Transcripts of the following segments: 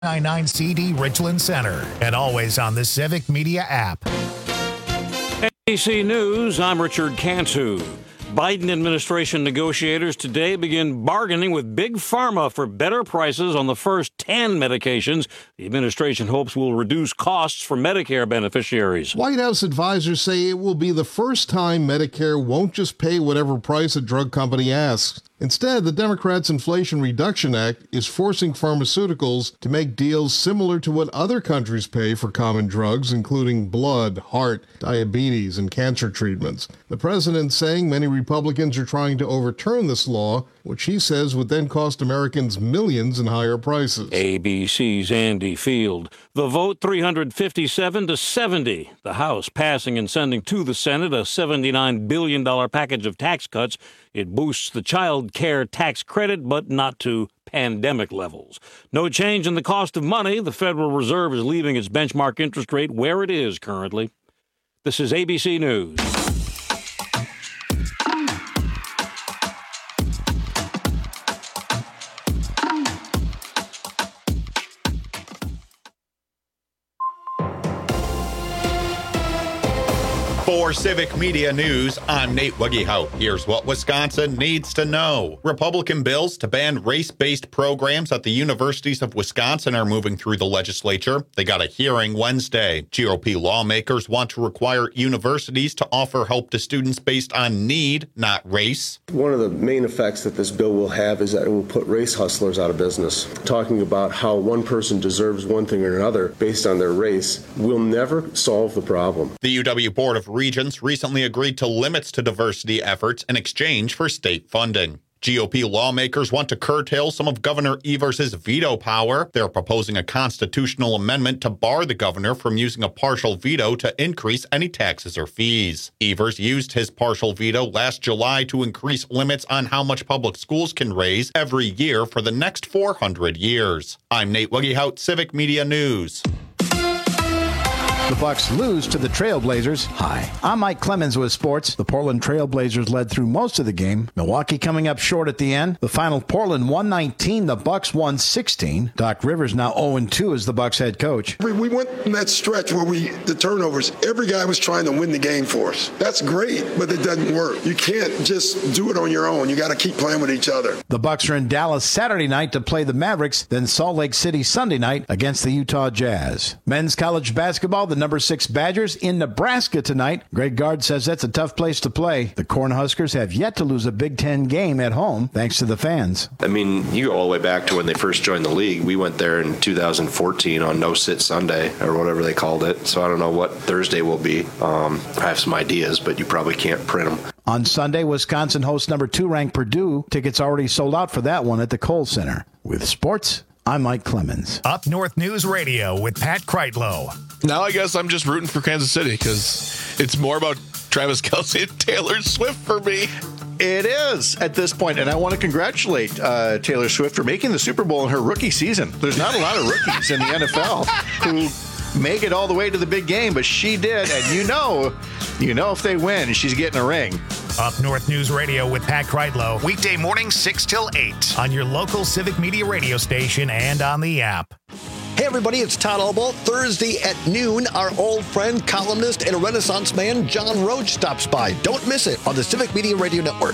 99 CD Richland Center, and always on the Civic Media app. ABC News, I'm Richard Cantu. Biden administration negotiators today begin bargaining with Big Pharma for better prices on the first 10 medications the administration hopes will reduce costs for Medicare beneficiaries. White House advisors say it will be the first time Medicare won't just pay whatever price a drug company asks. Instead, the Democrats' Inflation Reduction Act is forcing pharmaceuticals to make deals similar to what other countries pay for common drugs, including blood, heart, diabetes, and cancer treatments. The president's saying many Republicans are trying to overturn this law, which he says would then cost Americans millions in higher prices. ABC's Andy Field. The vote 357 to 70. The House passing and sending to the Senate a $79 billion package of tax cuts. It boosts the child care tax credit, but not to pandemic levels. No change in the cost of money. The Federal Reserve is leaving its benchmark interest rate where it is currently. This is ABC News. For Civic Media News, I'm Nate Wuggehout. Here's what Wisconsin needs to know. Republican bills to ban race-based programs at the universities of Wisconsin are moving through the legislature. They got a hearing Wednesday. GOP lawmakers want to require universities to offer help to students based on need, not race. One of the main effects that this bill will have is that it will put race hustlers out of business. Talking about how one person deserves one thing or another based on their race will never solve the problem. The UW Board of Regents recently agreed to limits to diversity efforts in exchange for state funding. GOP lawmakers want to curtail some of Governor Evers' veto power. They're proposing a constitutional amendment to bar the governor from using a partial veto to increase any taxes or fees. Evers used his partial veto last July to increase limits on how much public schools can raise every year for the next 400 years. I'm Nate Wuggehout, Civic Media News. The Bucks lose to the Trailblazers. Hi, I'm Mike Clemens with sports. The Portland Trailblazers led through most of the game. Milwaukee coming up short at the end. The final, Portland 119, the Bucks 116. Doc Rivers now 0-2 as the Bucks head coach. We went in that stretch where the turnovers, every guy was trying to win the game for us. That's great, but it doesn't work. You can't just do it on your own. You got to keep playing with each other. The Bucks are in Dallas Saturday night to play the Mavericks, then Salt Lake City Sunday night against the Utah Jazz. Men's college basketball, the number 6 Badgers in Nebraska tonight. Greg Gard says that's a tough place to play. The Cornhuskers have yet to lose a Big Ten game at home, thanks to the fans. I mean, you go all the way back to when they first joined the league. We went there in 2014 on No Sit Sunday, or whatever they called it. So I don't know what Thursday will be. I have some ideas, but you probably can't print them. On Sunday, Wisconsin hosts number 2 ranked Purdue. Tickets already sold out for that one at the Kohl Center. With sports, I'm Mike Clemens. Up North News Radio with Pat Kreitlow. Now I guess I'm just rooting for Kansas City because it's more about Travis Kelce and Taylor Swift for me. It is at this point, and I want to congratulate Taylor Swift for making the Super Bowl in her rookie season. There's not a lot of rookies in the NFL who make it all the way to the big game, but she did, and you know if they win, she's getting a ring. Up North News Radio with Pat Kreitlow, weekday mornings 6 till 8 on your local Civic Media radio station and on the app. Hey everybody, it's Todd Albaugh. Thursday at noon, our old friend, columnist, and Renaissance man, John Roach, stops by. Don't miss it on the Civic Media Radio Network.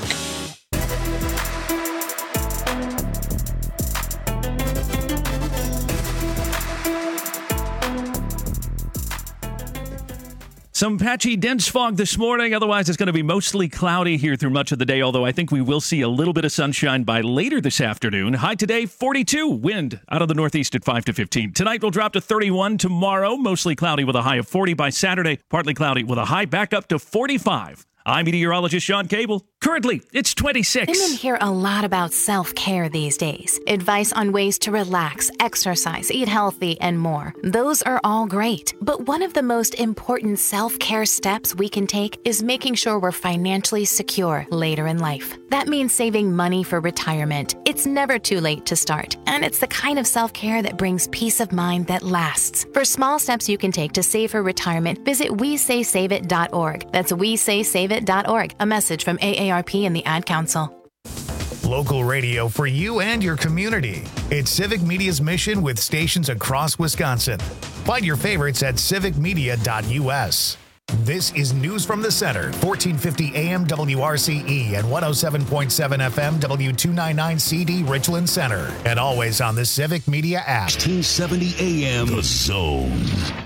Some patchy, dense fog this morning. Otherwise, it's going to be mostly cloudy here through much of the day, although I think we will see a little bit of sunshine by later this afternoon. High today, 42. Wind out of the northeast at 5 to 15. Tonight will drop to 31. Tomorrow, mostly cloudy with a high of 40. By Saturday, partly cloudy with a high back up to 45. I'm meteorologist Sean Cable. Currently, it's 26. Women hear a lot about self-care these days. Advice on ways to relax, exercise, eat healthy, and more. Those are all great. But one of the most important self-care steps we can take is making sure we're financially secure later in life. That means saving money for retirement. It's never too late to start. And it's the kind of self-care that brings peace of mind that lasts. For small steps you can take to save for retirement, visit WeSaySaveIt.org. That's WeSaySaveIt.org. A message from AARP and the Ad Council. Local radio for you and your community. It's Civic Media's mission with stations across Wisconsin. Find your favorites at civicmedia.us. This is News from the Center, 1450 AM WRCE and 107.7 FM W299CD Richland Center. And always on the Civic Media app. 1670 AM, The Zone.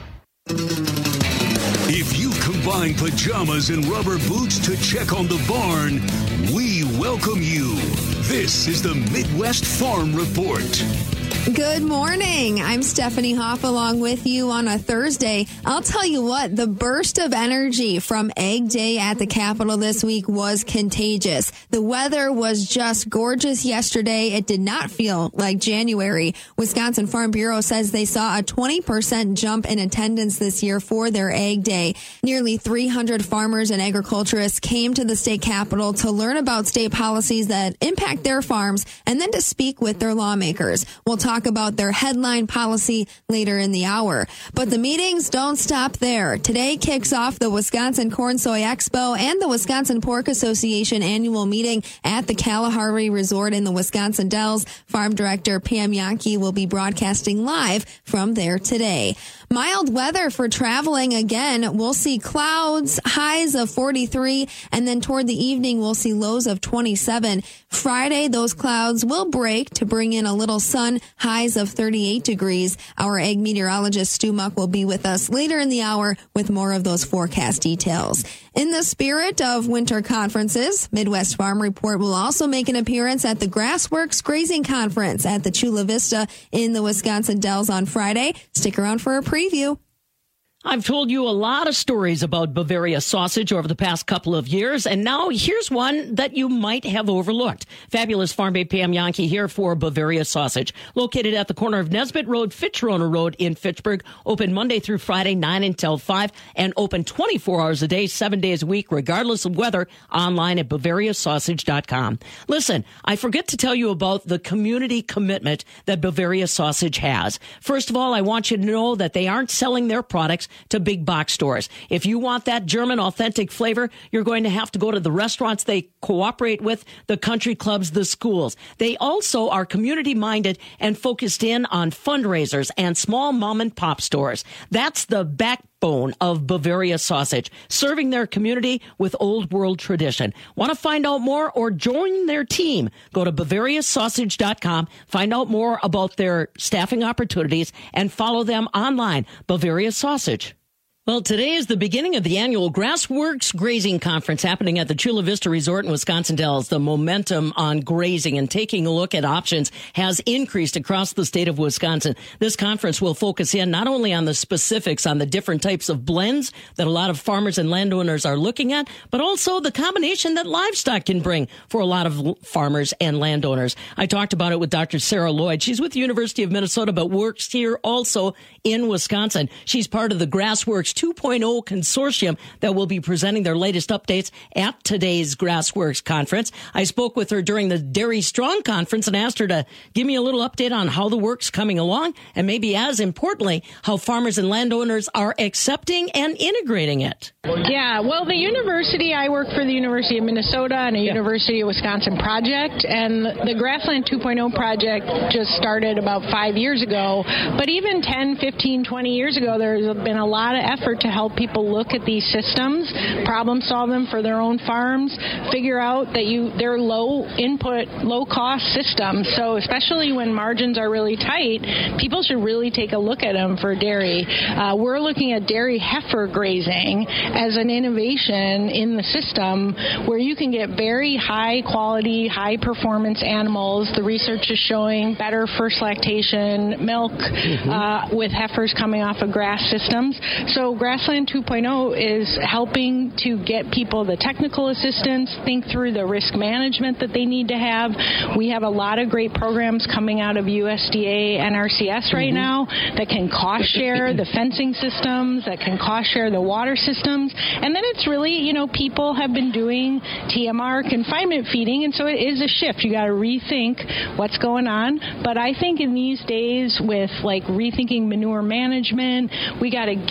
If you combine pajamas and rubber boots to check on the barn, we welcome you. This is the Midwest Farm Report. Good morning. I'm Stephanie Hoff along with you on a Thursday. I'll tell you what, the burst of energy from Egg Day at the Capitol this week was contagious. The weather was just gorgeous yesterday. It did not feel like January. Wisconsin Farm Bureau says they saw a 20% jump in attendance this year for their Egg Day. Nearly 300 farmers and agriculturists came to the state capitol to learn about state policies that impact their farms and then to speak with their lawmakers. We'll talk about their headline policy later in the hour. But the meetings don't stop there. Today kicks off the Wisconsin Corn Soy Expo and the Wisconsin Pork Association annual meeting at the Kalahari Resort in the Wisconsin Dells. Farm Director Pam Jahnke will be broadcasting live from there today. Mild weather for traveling again. We'll see clouds, highs of 43, and then toward the evening we'll see lows of 27. Friday, those clouds will break to bring in a little sun, highs of 38 degrees. Our egg meteorologist Stu Muck will be with us later in the hour with more of those forecast details. In the spirit of winter conferences, Midwest Farm Report will also make an appearance at the Grassworks Grazing Conference at the Chula Vista in the Wisconsin Dells on Friday. Stick around for a preview. I've told you a lot of stories about Bavaria sausage over the past couple of years, and now here's one that you might have overlooked. Fabulous Farm Babe Pam Jahnke here for Bavaria sausage. Located at the corner of Nesbitt Road, Fitzroner Road in Fitchburg. Open Monday through Friday, 9 until 5, and open 24 hours a day, 7 days a week, regardless of weather, online at BavariaSausage.com. Listen, I forget to tell you about the community commitment that Bavaria Sausage has. First of all, I want you to know that they aren't selling their products to big box stores. If you want that German authentic flavor, you're going to have to go to the restaurants they cooperate with, the country clubs, the schools. They also are community minded and focused in on fundraisers and small mom and pop stores. That's the backbone of Bavaria Sausage, serving their community with old world tradition. Want to find out more or join their team? Go to BavariaSausage.com, find out more about their staffing opportunities, and follow them online. Bavaria Sausage. Well, today is the beginning of the annual Grassworks Grazing Conference happening at the Chula Vista Resort in Wisconsin Dells. The momentum on grazing and taking a look at options has increased across the state of Wisconsin. This conference will focus in not only on the specifics on the different types of blends that a lot of farmers and landowners are looking at, but also the combination that livestock can bring for a lot of farmers and landowners. I talked about it with Dr. Sarah Lloyd. She's with the University of Minnesota, but works here also in Wisconsin. She's part of the Grassworks 2.0 consortium that will be presenting their latest updates at today's Grassworks conference. I spoke with her during the Dairy Strong conference and asked her to give me a little update on how the work's coming along and maybe as importantly, how farmers and landowners are accepting and integrating it. Yeah, well, the university, I work for the University of Minnesota and a University of Wisconsin project, and the Grassland 2.0 project just started about 5 years ago. But even 10, 15, 20 years ago, there's been a lot of effort to help people look at these systems, problem solve them for their own farms, figure out that they're low input, low cost systems. So especially when margins are really tight, people should really take a look at them for dairy. We're looking at dairy heifer grazing as an innovation in the system where you can get very high quality, high performance animals. The research is showing better first lactation milk with heifers coming off of grass systems. So Grassland 2.0 is helping to get people the technical assistance, think through the risk management that they need to have. We have a lot of great programs coming out of USDA and NRCS right now that can cost share the fencing systems, that can cost share the water systems. And then it's really, people have been doing TMR confinement feeding, and so it is a shift. You got to rethink what's going on. But I think in these days with rethinking manure management, we got to get continuous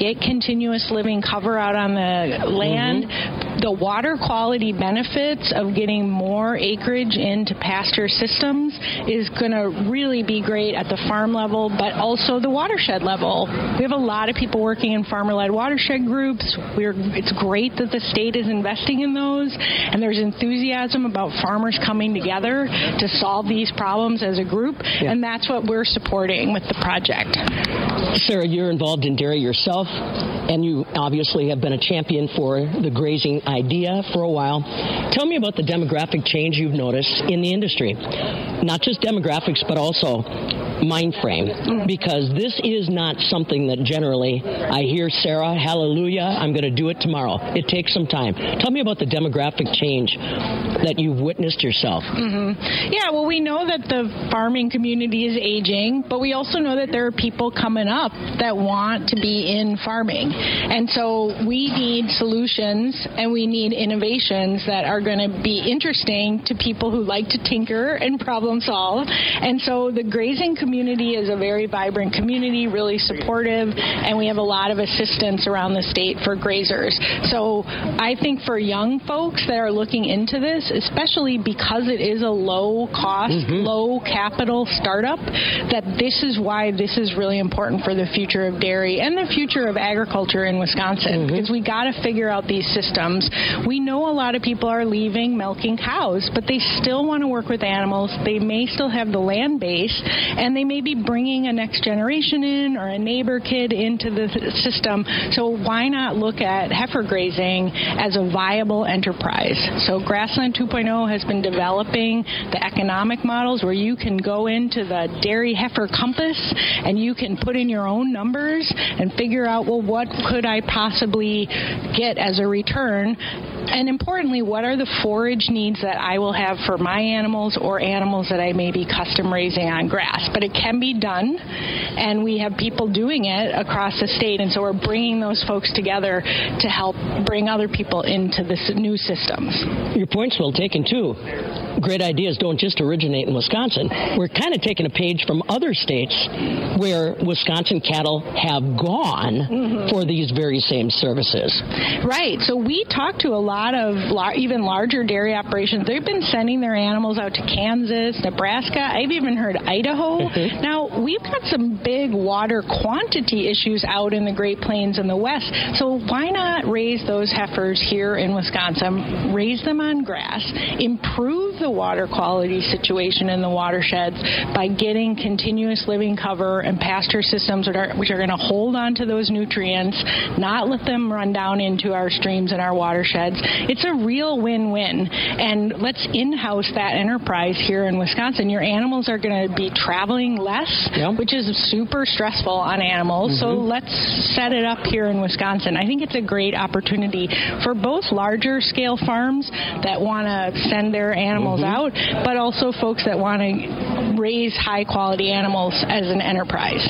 continuous living cover out on the land. The water quality benefits of getting more acreage into pasture systems is going to really be great at the farm level, but also the watershed level. We have a lot of people working in farmer-led watershed groups. It's great that the state is investing in those, and there's enthusiasm about farmers coming together to solve these problems as a group, and that's what we're supporting with the project. Sarah, you're involved in dairy yourself, and you obviously have been a champion for the grazing idea for a while. Tell me about the demographic change you've noticed in the industry. Not just demographics, but also mind frame, because this is not something that generally I hear, Sarah, hallelujah, I'm going to do it tomorrow. It takes some time. Tell me about the demographic change that you've witnessed yourself. Yeah, well, we know that the farming community is aging, but we also know that there are people coming up that want to be in farming. And so we need solutions and we need innovations that are going to be interesting to people who like to tinker and problem solve. And so the grazing community is a very vibrant community, really supportive, and we have a lot of assistance around the state for grazers. So I think for young folks that are looking into this, especially because it is a low cost, low capital startup, that this is why this is really important for the future of dairy and the future of agriculture in Wisconsin, because we got to figure out these systems. We know a lot of people are leaving milking cows, but they still want to work with animals. They may still have the land base, and they may be bringing a next generation in or a neighbor kid into the system. So why not look at heifer grazing as a viable enterprise? So Grassland 2.0 has been developing the economic models where you can go into the dairy heifer compass and you can put in your own numbers and figure out, well, what could I possibly get as a return? And importantly, what are the forage needs that I will have for my animals or animals that I may be custom raising on grass? But it can be done, and we have people doing it across the state, and so we're bringing those folks together to help bring other people into the new systems. Your point's well taken, too. Great ideas don't just originate in Wisconsin. We're kind of taking a page from other states where Wisconsin cattle have gone for these very same services. Right. So we talked to a lot of even larger dairy operations. They've been sending their animals out to Kansas, Nebraska. I've even heard Idaho. Now, we've got some big water quantity issues out in the Great Plains and the West. So why not raise those heifers here in Wisconsin, raise them on grass, improve the water quality situation in the watersheds by getting continuous living cover and pasture systems which are going to hold on to those nutrients, not let them run down into our streams and our watersheds. It's a real win-win. And let's in-house that enterprise here in Wisconsin. Your animals are going to be traveling less, which is super stressful on animals. So let's set it up here in Wisconsin. I think it's a great opportunity for both larger scale farms that want to send their animals out, but also folks that want to raise high quality animals as an enterprise.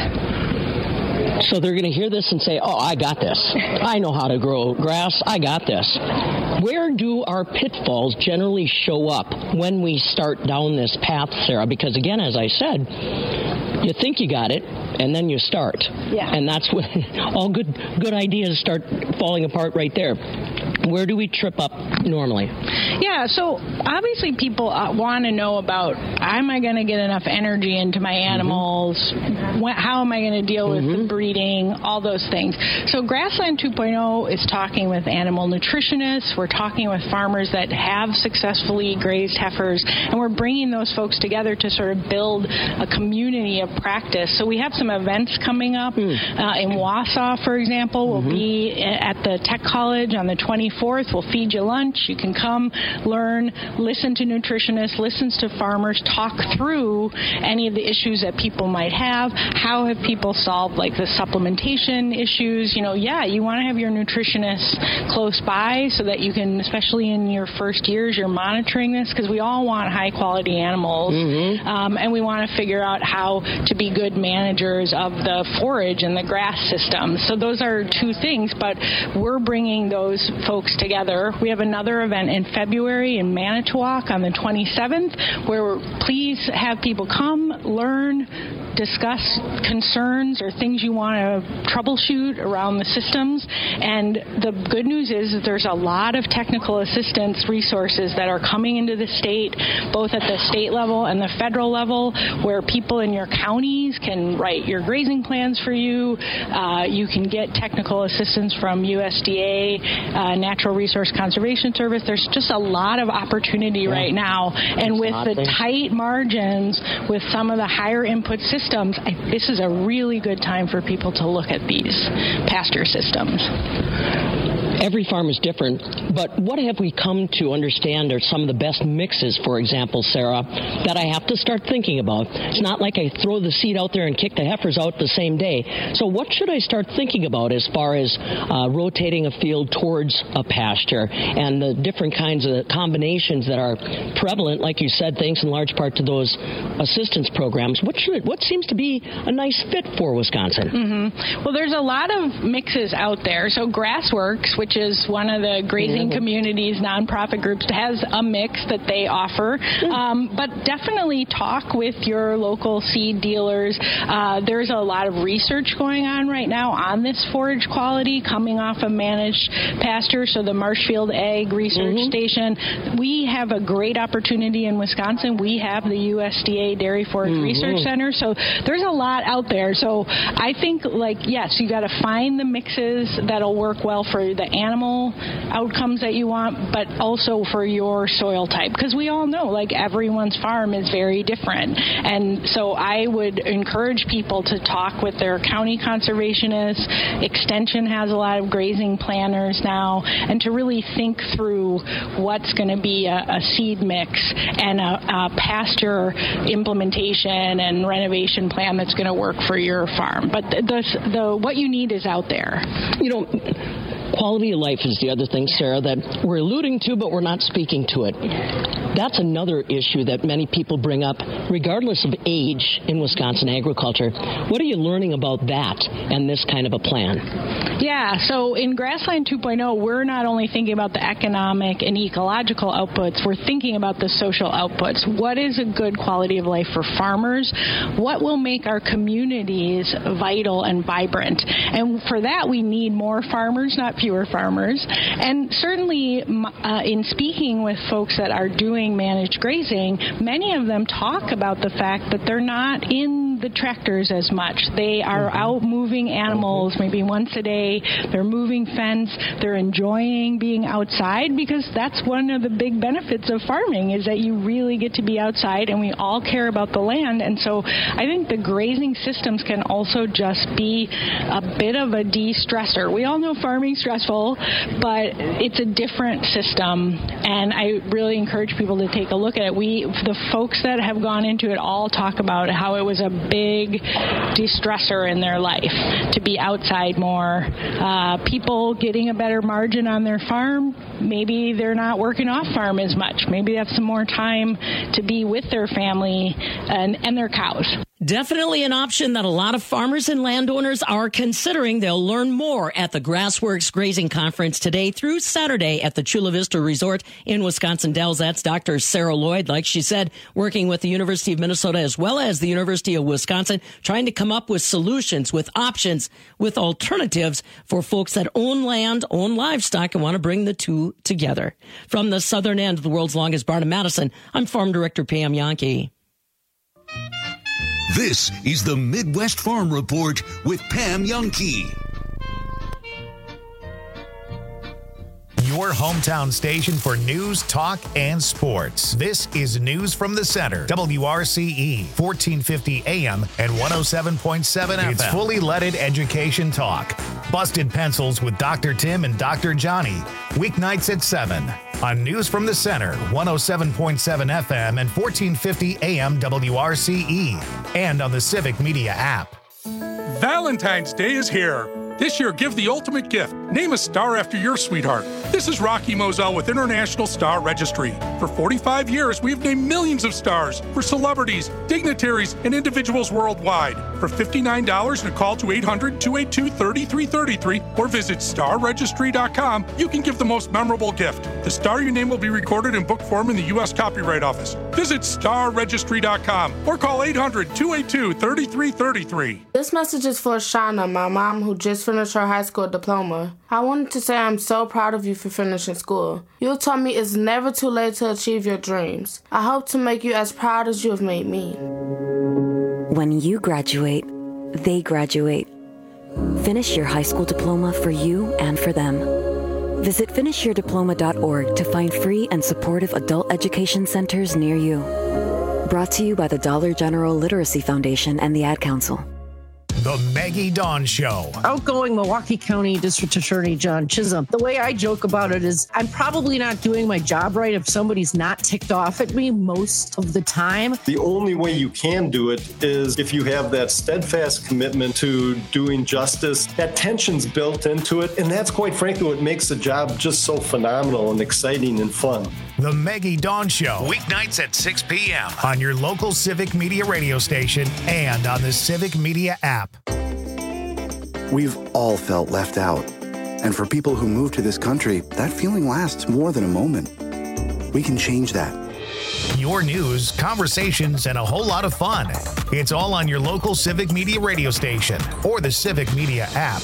So they're going to hear this and say, oh, I got this. I know how to grow grass. I got this. Where do our pitfalls generally show up when we start down this path, Sarah? Because again, as I said, you think you got it, and then you start. Yeah. And that's when all good ideas start falling apart right there. Where do we trip up normally? Yeah, so obviously people want to know about, am I going to get enough energy into my animals? How am I going to deal with the breeding? All those things. So Grassland 2.0 is talking with animal nutritionists. We're talking with farmers that have successfully grazed heifers, and we're bringing those folks together to sort of build a community of practice. So we have some events coming up in Wausau, for example. We'll be at the Tech College on the 24th. We'll feed you lunch. You can come, learn, listen to nutritionists, listen to farmers, talk through any of the issues that people might have. How have people solved, like, the supplementation issues? You know, you want to have your nutritionist close by so that you can, especially in your first years, you're monitoring this, because we all want high quality animals, and we want to figure out how to be good managers of the forage and the grass system. So those are two things, but we're bringing those folks together. We have another event in February in Manitowoc on the 27th, where please have people come, learn, discuss concerns or things you want to troubleshoot around the systems. And the good news is that there's a lot of technical assistance resources that are coming into the state, both at the state level and the federal level, where people in your counties can write your grazing plans for you. You can get technical assistance from USDA, Natural Resource Conservation Service. There's just a lot of opportunity right now. And with the tight margins, with some of the higher input systems, this is a really good time for people to look at these pasture systems. Every farm is different, but what have we come to understand are some of the best mixes, for example, Sarah, that I have to start thinking about? It's not like I throw the seed out there and kick the heifers out the same day. So what should I start thinking about as far as rotating a field towards a pasture and the different kinds of combinations that are prevalent, like you said, thanks in large part to those assistance programs? What seems to be a nice fit for Wisconsin? Mm-hmm. Well, there's a lot of mixes out there. So GrassWorks, which is one of the grazing communities nonprofit groups, has a mix that they offer. But definitely talk with your local seed dealers. There's a lot of research going on right now on this forage quality coming off of managed pasture. So the Marshfield Ag Research Station, we have a great opportunity in Wisconsin. We have the USDA Dairy Forage Research Center. So there's a lot out there. So I think, yes, you got to find the mixes that'll work well for the animal outcomes that you want, but also for your soil type, because we all know everyone's farm is very different. And so I would encourage people to talk with their county conservationists. Extension has a lot of grazing planners now, and to really think through what's going to be a seed mix and a pasture implementation and renovation plan that's going to work for your farm. But what you need is out there. Quality of life is the other thing, Sarah, that we're alluding to, but we're not speaking to it. That's another issue that many people bring up, regardless of age in Wisconsin agriculture. What are you learning about that and this kind of a plan? Yeah, so in Grassland 2.0, we're not only thinking about the economic and ecological outputs, we're thinking about the social outputs. What is a good quality of life for farmers? What will make our communities vital and vibrant? And for that, we need more farmers, not fewer farmers. And certainly in speaking with folks that are doing managed grazing, many of them talk about the fact that they're not in the tractors as much. They are out moving animals maybe once a day. They're moving fence. They're enjoying being outside, because that's one of the big benefits of farming, is that you really get to be outside, and we all care about the land. And so I think the grazing systems can also just be a bit of a de-stressor. We all know farming's stressful, but it's a different system, and I really encourage people to take a look at it. The folks that have gone into it all talk about how it was a big de-stressor in their life to be outside more. People getting a better margin on their farm, maybe they're not working off farm as much. Maybe they have some more time to be with their family and their cows. Definitely an option that a lot of farmers and landowners are considering. They'll learn more at the GrassWorks Grazing Conference today through Saturday at the Chula Vista Resort in Wisconsin Dells. That's Dr. Sarah Lloyd, like she said, working with the University of Minnesota as well as the University of Wisconsin, trying to come up with solutions, with options, with alternatives for folks that own land, own livestock, and want to bring the two together. From the southern end of the world's longest barn in Madison, I'm Farm Director Pam Yankee. This is the Midwest Farm Report with Pam Yankee. Your hometown station for news, talk, and sports. This is News from the Center. WRCE, 1450 AM and 107.7 FM. It's fully leaded education talk. Busted Pencils with Dr. Tim and Dr. Johnny. Weeknights at 7 on News from the Center, 107.7 FM and 1450 AM WRCE. And on the Civic Media app. Valentine's Day is here. This year, give the ultimate gift. Name a star after your sweetheart. This is Rocky Moselle with International Star Registry. For 45 years, we've named millions of stars for celebrities, dignitaries, and individuals worldwide. for $59 and a call to 800-282-3333 or visit starregistry.com, you can give the most memorable gift. The star, your name will be recorded in book form in the U.S. Copyright Office. Visit starregistry.com or call 800-282-3333. This message is for Shauna, my mom, who just finished her high school diploma. I wanted to say I'm so proud of you for finishing school. You told me it's never too late to achieve your dreams. I hope to make you as proud as you have made me. When you graduate, they graduate. Finish your high school diploma for you and for them. Visit finishyourdiploma.org to find free and supportive adult education centers near you. Brought to you by the Dollar General Literacy Foundation and the Ad Council. The Maggie Dawn Show. Outgoing Milwaukee County District Attorney John Chisholm. The way I joke about it is I'm probably not doing my job right if somebody's not ticked off at me most of the time. The only way you can do it is if you have that steadfast commitment to doing justice. That tension's built into it, and that's quite frankly what makes the job just so phenomenal and exciting and fun. The Maggie Dawn Show, weeknights at 6 p.m. on your local Civic Media radio station and on the Civic Media app. We've all felt left out. And for people who move to this country, that feeling lasts more than a moment. We can change that. Your news, conversations, and a whole lot of fun. It's all on your local Civic Media radio station or the Civic Media app.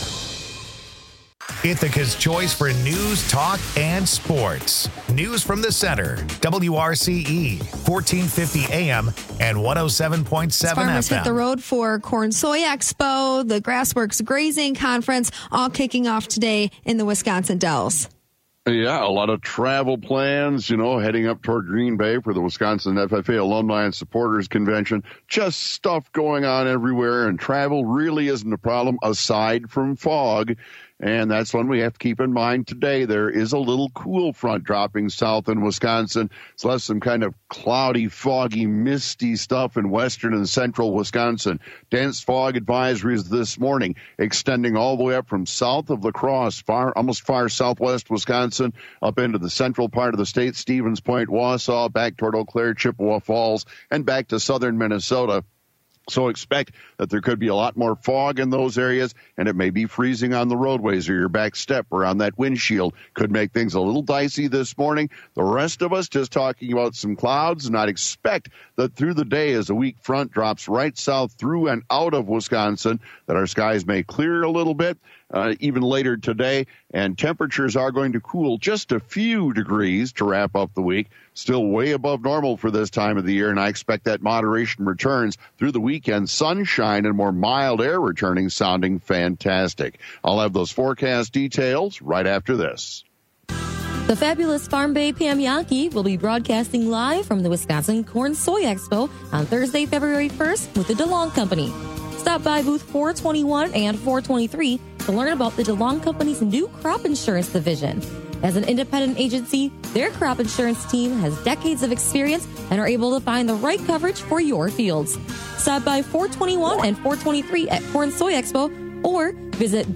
Ithaca's choice for news, talk, and sports. News from the center. WRCE, 1450 AM and 107.7 Farmers FM. hit the road for Corn Soy Expo, the Grassworks Grazing Conference, all kicking off today in the Wisconsin Dells. Yeah, a lot of travel plans, heading up toward Green Bay for the Wisconsin FFA Alumni and Supporters Convention. Just stuff going on everywhere, and travel really isn't a problem aside from fog. And that's one we have to keep in mind today. There is a little cool front dropping south in Wisconsin. It's left some kind of cloudy, foggy, misty stuff in western and central Wisconsin. Dense fog advisories this morning, extending all the way up from south of La Crosse, almost far southwest Wisconsin, up into the central part of the state, Stevens Point, Wausau, back toward Eau Claire, Chippewa Falls, and back to southern Minnesota. So expect that there could be a lot more fog in those areas, and it may be freezing on the roadways or your back step or on that windshield. Could make things a little dicey this morning. The rest of us just talking about some clouds, and I'd expect that through the day as a weak front drops right south through and out of Wisconsin, that our skies may clear a little bit. Even later today, and temperatures are going to cool just a few degrees to wrap up the week. Still way above normal for this time of the year, and I expect that moderation returns through the weekend. Sunshine and more mild air returning, sounding fantastic. I'll have those forecast details right after this. The fabulous Farm Bay Pam Yankee will be broadcasting live from the Wisconsin Corn Soy Expo on Thursday, February 1st with the DeLong Company. Stop by booth 421 and 423 to learn about the DeLong Company's new crop insurance division. As an independent agency, their crop insurance team has decades of experience and are able to find the right coverage for your fields. Stop by 421 and 423 at Corn Soy Expo or visit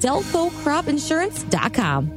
delcocropinsurance.com.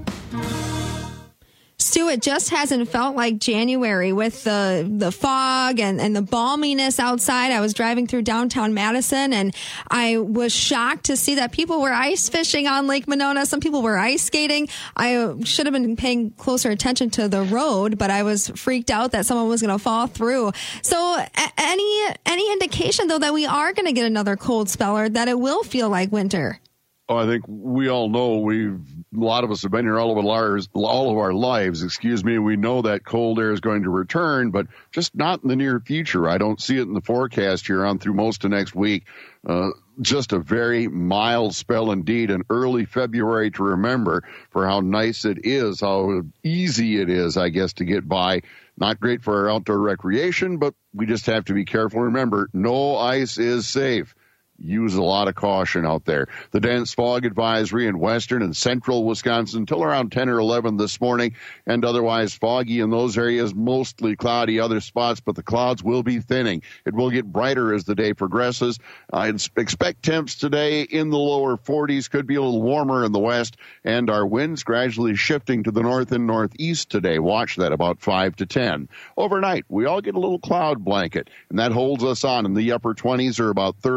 Stu, it just hasn't felt like January with the fog and the balminess outside. I was driving through downtown Madison, and I was shocked to see that people were ice fishing on Lake Monona. Some people were ice skating. I should have been paying closer attention to the road, but I was freaked out that someone was going to fall through. So any indication, though, that we are going to get another cold spell or that it will feel like winter? Oh, I think we all know a lot of us have been here all of our lives. We know that cold air is going to return, but just not in the near future. I don't see it in the forecast here on through most of next week. Just a very mild spell indeed, and early February to remember for how nice it is, how easy it is, I guess, to get by. Not great for our outdoor recreation, but we just have to be careful. Remember, no ice is safe. Use a lot of caution out there. The dense fog advisory in western and central Wisconsin until around 10 or 11 this morning, and otherwise foggy in those areas, mostly cloudy other spots, but the clouds will be thinning. It will get brighter as the day progresses. I expect temps today in the lower 40s, could be a little warmer in the west, and our winds gradually shifting to the north and northeast today. Watch that about 5 to 10. Overnight, we all get a little cloud blanket, and that holds us on in the upper 20s or about 30 for low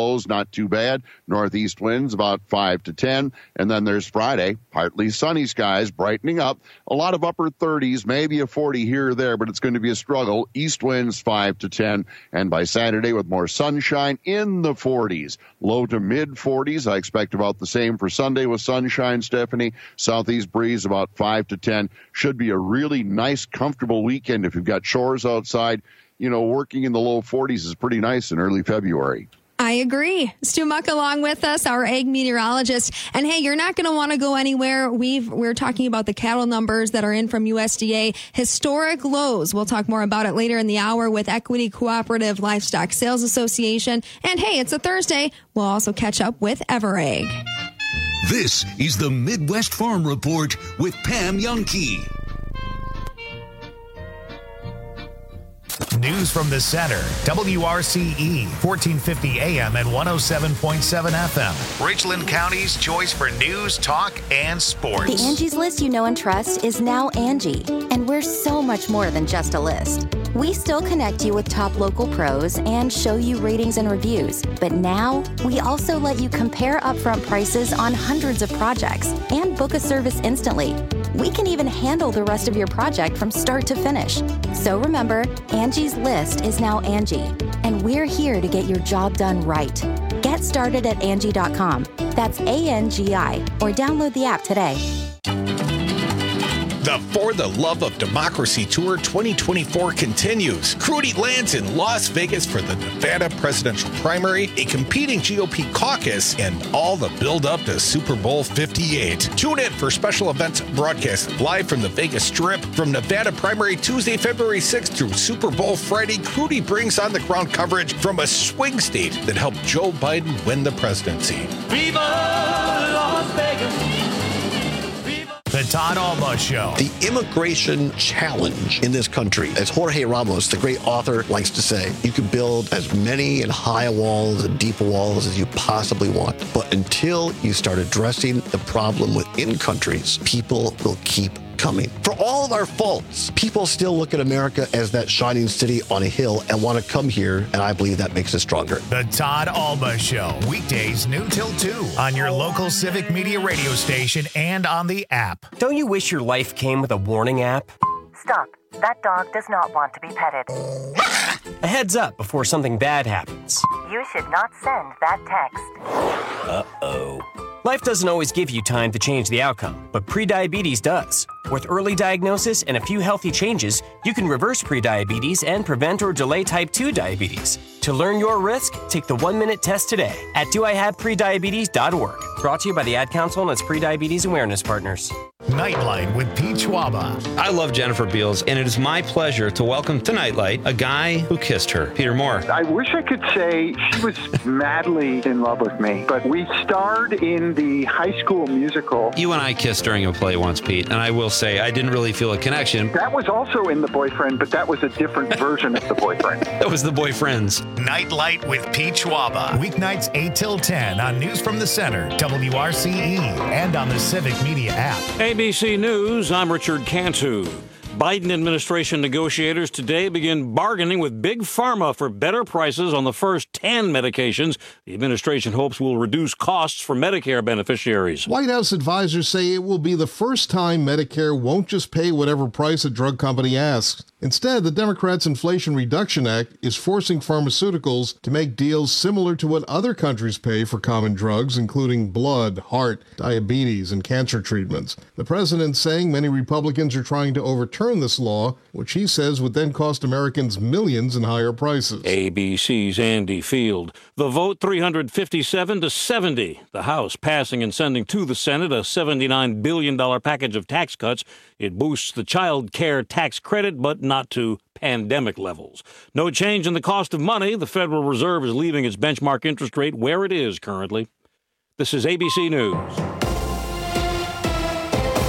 lows, not too bad. Northeast winds about 5 to 10. And then there's Friday, partly sunny skies, brightening up. A lot of upper 30s, maybe a 40 here or there, but it's going to be a struggle. East winds 5 to 10. And by Saturday, with more sunshine, in the 40s. Low to mid 40s. I expect about the same for Sunday with sunshine, Stephanie. Southeast breeze about 5 to 10. Should be a really nice, comfortable weekend if you've got chores outside. You know, working in the low 40s is pretty nice in early February. I agree. Stu Muck along with us, our egg meteorologist. And hey, you're not going to want to go anywhere. We're talking about the cattle numbers that are in from USDA. Historic lows. We'll talk more about it later in the hour with Equity Cooperative Livestock Sales Association. And hey, it's a Thursday. We'll also catch up with EverEgg. This is the Midwest Farm Report with Pam Jahnke. News from the center. WRCE, 1450 AM and 107.7 FM. Richland County's choice for news, talk, and sports. The Angie's List you know and trust is now Angie, and we're so much more than just a list. We still connect you with top local pros and show you ratings and reviews, but now we also let you compare upfront prices on hundreds of projects and book a service instantly. We can even handle the rest of your project from start to finish. So remember, Angie's List is now Angie, and we're here to get your job done right. Get started at Angie.com. That's ANGI, or download the app today. The For the Love of Democracy Tour 2024 continues. Crudy lands in Las Vegas for the Nevada presidential primary, a competing GOP caucus, and all the build-up to Super Bowl 58. Tune in for special events broadcast live from the Vegas Strip. From Nevada primary Tuesday, February 6th through Super Bowl Friday, Crudy brings on the ground coverage from a swing state that helped Joe Biden win the presidency. Viva Las Vegas! The Todd Alba Show. The immigration challenge in this country, as Jorge Ramos, the great author, likes to say, you can build as many and high walls and deep walls as you possibly want. But until you start addressing the problem within countries, people will keep coming. For all of our faults, people still look at America as that shining city on a hill and want to come here, and I believe that makes us stronger. The Todd Alba Show, weekdays noon till 2 on your local Civic Media radio station and on the app. Don't you wish your life came with a warning app? Stop. That dog does not want to be petted. A heads up before something bad happens. You should not send that text. Uh-oh. Life doesn't always give you time to change the outcome, but prediabetes does. With early diagnosis and a few healthy changes, you can reverse prediabetes and prevent or delay type 2 diabetes. To learn your risk, take the 1-minute test today at doihaveprediabetes.org. Brought to you by the Ad Council and its prediabetes awareness partners. Nightlight with Pete Schwaba. I love Jennifer Beals, and it is my pleasure to welcome to Nightlight a guy who kissed her, Peter Moore. I wish I could say she was madly in love with me, but we starred in the High School Musical. You and I kissed during a play once, Pete, and I will say I didn't really feel a connection. That was also in The Boyfriend, but that was a different version of The Boyfriend. That was The Boyfriends. Nightlight with Pete Schwaba. Weeknights 8 till 10 on News from the Center, WRCE, and on the Civic Media app. ABC News, I'm Richard Cantu. Biden administration negotiators today begin bargaining with Big Pharma for better prices on the first 10 medications the administration hopes will reduce costs for Medicare beneficiaries. White House advisors say it will be the first time Medicare won't just pay whatever price a drug company asks. Instead, the Democrats' Inflation Reduction Act is forcing pharmaceuticals to make deals similar to what other countries pay for common drugs, including blood, heart, diabetes, and cancer treatments. The president's saying many Republicans are trying to overturn this law, which he says would then cost Americans millions in higher prices. ABC's Andy Field. The vote 357 to 70. The House passing and sending to the Senate a $79 billion package of tax cuts. It boosts the child care tax credit, but not to pandemic levels. No change in the cost of money. The Federal Reserve is leaving its benchmark interest rate where it is currently. This is ABC News.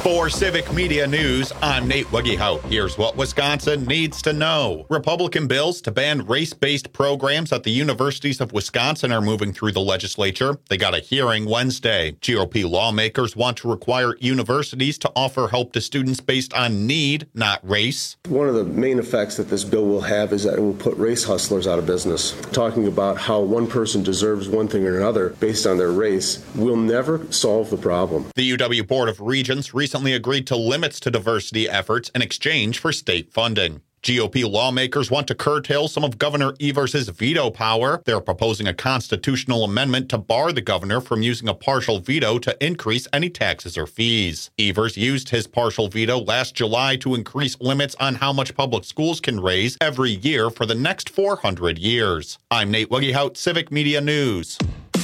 For Civic Media News, I'm Nate Wiggyhout. Here's what Wisconsin needs to know. Republican bills to ban race-based programs at the universities of Wisconsin are moving through the legislature. They got a hearing Wednesday. GOP lawmakers want to require universities to offer help to students based on need, not race. One of the main effects that this bill will have is that it will put race hustlers out of business. Talking about how one person deserves one thing or another based on their race will never solve the problem. The UW Board of Regents recently agreed to limits to diversity efforts in exchange for state funding. GOP lawmakers want to curtail some of Governor Evers' veto power. They're proposing a constitutional amendment to bar the governor from using a partial veto to increase any taxes or fees. Evers used his partial veto last July to increase limits on how much public schools can raise every year for the next 400 years. I'm Nate Wiggyhout, Civic Media News.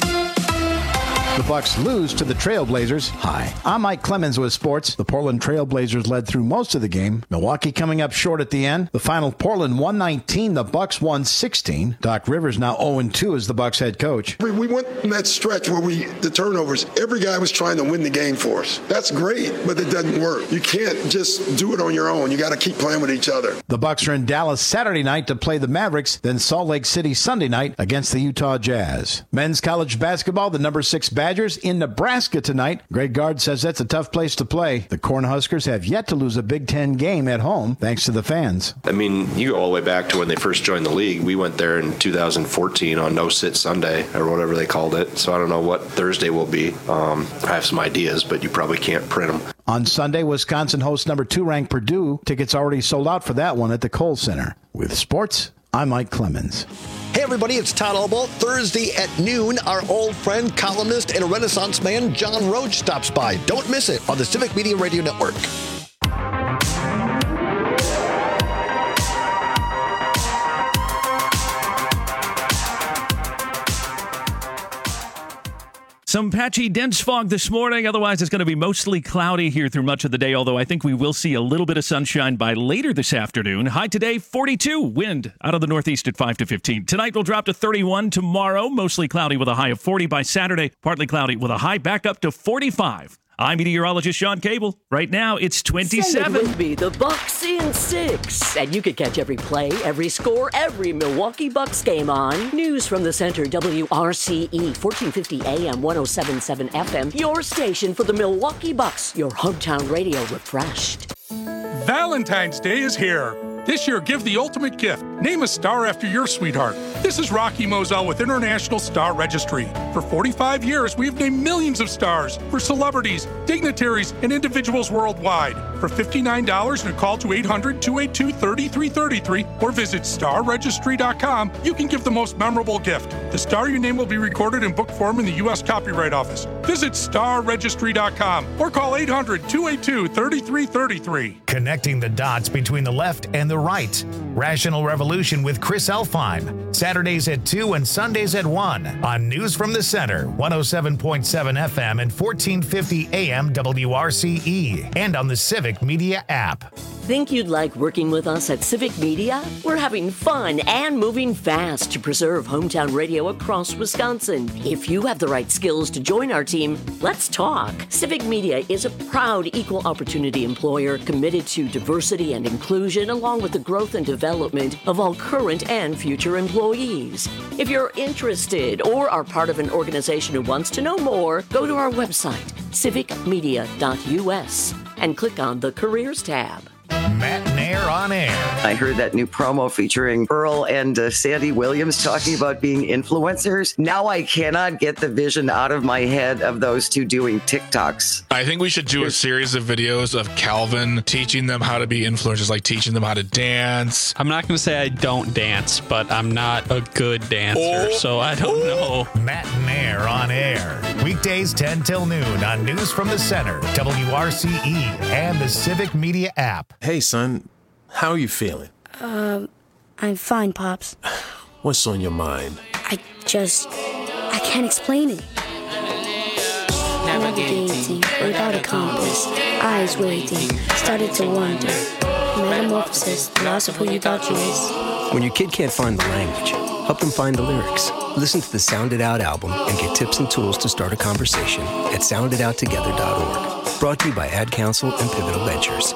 The Bucks lose to the Trailblazers. Hi, I'm Mike Clemens with sports. The Portland Trailblazers led through most of the game. Milwaukee coming up short at the end. The final, Portland 119, the Bucks 116. Doc Rivers now 0-2 as the Bucks head coach. We went in that stretch where the turnovers, every guy was trying to win the game for us. That's great, but it doesn't work. You can't just do it on your own. You got to keep playing with each other. The Bucks are in Dallas Saturday night to play the Mavericks, then Salt Lake City Sunday night against the Utah Jazz. Men's college basketball, the number 6 Badgers in Nebraska tonight. Greg Gard says that's a tough place to play. The Cornhuskers have yet to lose a Big Ten game at home, thanks to the fans. I mean, you go all the way back to when they first joined the league. We went there in 2014 on No Sit Sunday, or whatever they called it. So I don't know what Thursday will be. I have some ideas, but you probably can't print them. On Sunday, Wisconsin hosts number 2 ranked Purdue. Tickets already sold out for that one at the Kohl Center. With sports, I'm Mike Clemens. Hey everybody, it's Todd Albaugh. Thursday at noon, our old friend, columnist, and Renaissance man, John Roach, stops by. Don't miss it on the Civic Media Radio Network. Some patchy, dense fog this morning. Otherwise, it's going to be mostly cloudy here through much of the day, although I think we will see a little bit of sunshine by later this afternoon. High today, 42. Wind out of the northeast at 5 to 15. Tonight will drop to 31. Tomorrow, mostly cloudy with a high of 40. By Saturday, partly cloudy with a high back up to 45. I'm meteorologist Sean Cable. Right now, it's 27. Send it with me, the Bucks in 6. And you can catch every play, every score, every Milwaukee Bucks game on News from the Center, WRCE, 1450 AM, 107.7 FM. Your station for the Milwaukee Bucks. Your hometown radio refreshed. Valentine's Day is here. This year, give the ultimate gift. Name a star after your sweetheart. This is Rocky Moselle with International Star Registry. For 45 years, we have named millions of stars for celebrities, dignitaries, and individuals worldwide. For $59 and a call to 800-282-3333 or visit starregistry.com, you can give the most memorable gift. The star you name will be recorded in book form in the U.S. Copyright Office. Visit starregistry.com or call 800-282-3333. Connecting the dots between the left and the right. Rational Revolution with Chris Elfheim. Saturdays at 2 and Sundays at 1 on News from the Center, 107.7 FM and 1450 AM WRCE, and on the Civic Media app. Think you'd like working with us at Civic Media? We're having fun and moving fast to preserve hometown radio across Wisconsin. If you have the right skills to join our team, let's talk. Civic Media is a proud equal opportunity employer committed to diversity and inclusion, along with the growth and development of all current and future employees. If you're interested or are part of an organization who wants to know more, go to our website, civicmedia.us, and click on the Careers tab. Matt Nair on air. I heard that new promo featuring Earl and Sandy Williams talking about being influencers. Now I cannot get the vision out of my head of those two doing TikToks. I think we should do a series of videos of Calvin teaching them how to be influencers, like teaching them how to dance. I'm not going to say I don't dance, but I'm not a good dancer, so I don't know. Matt Nair on air. Weekdays 10 till noon on News from the Center, WRCE, and the Civic Media app. Hey, son, how are you feeling? I'm fine, Pops. What's on your mind? I can't explain it. Navigating without a compass, eyes waiting, started to wonder. Metamorphosis, loss of who you thought you was. When your kid can't find the language, help them find the lyrics. Listen to the Sound It Out album and get tips and tools to start a conversation at soundidouttogether.org. Brought to you by Ad Council and Pivotal Ventures.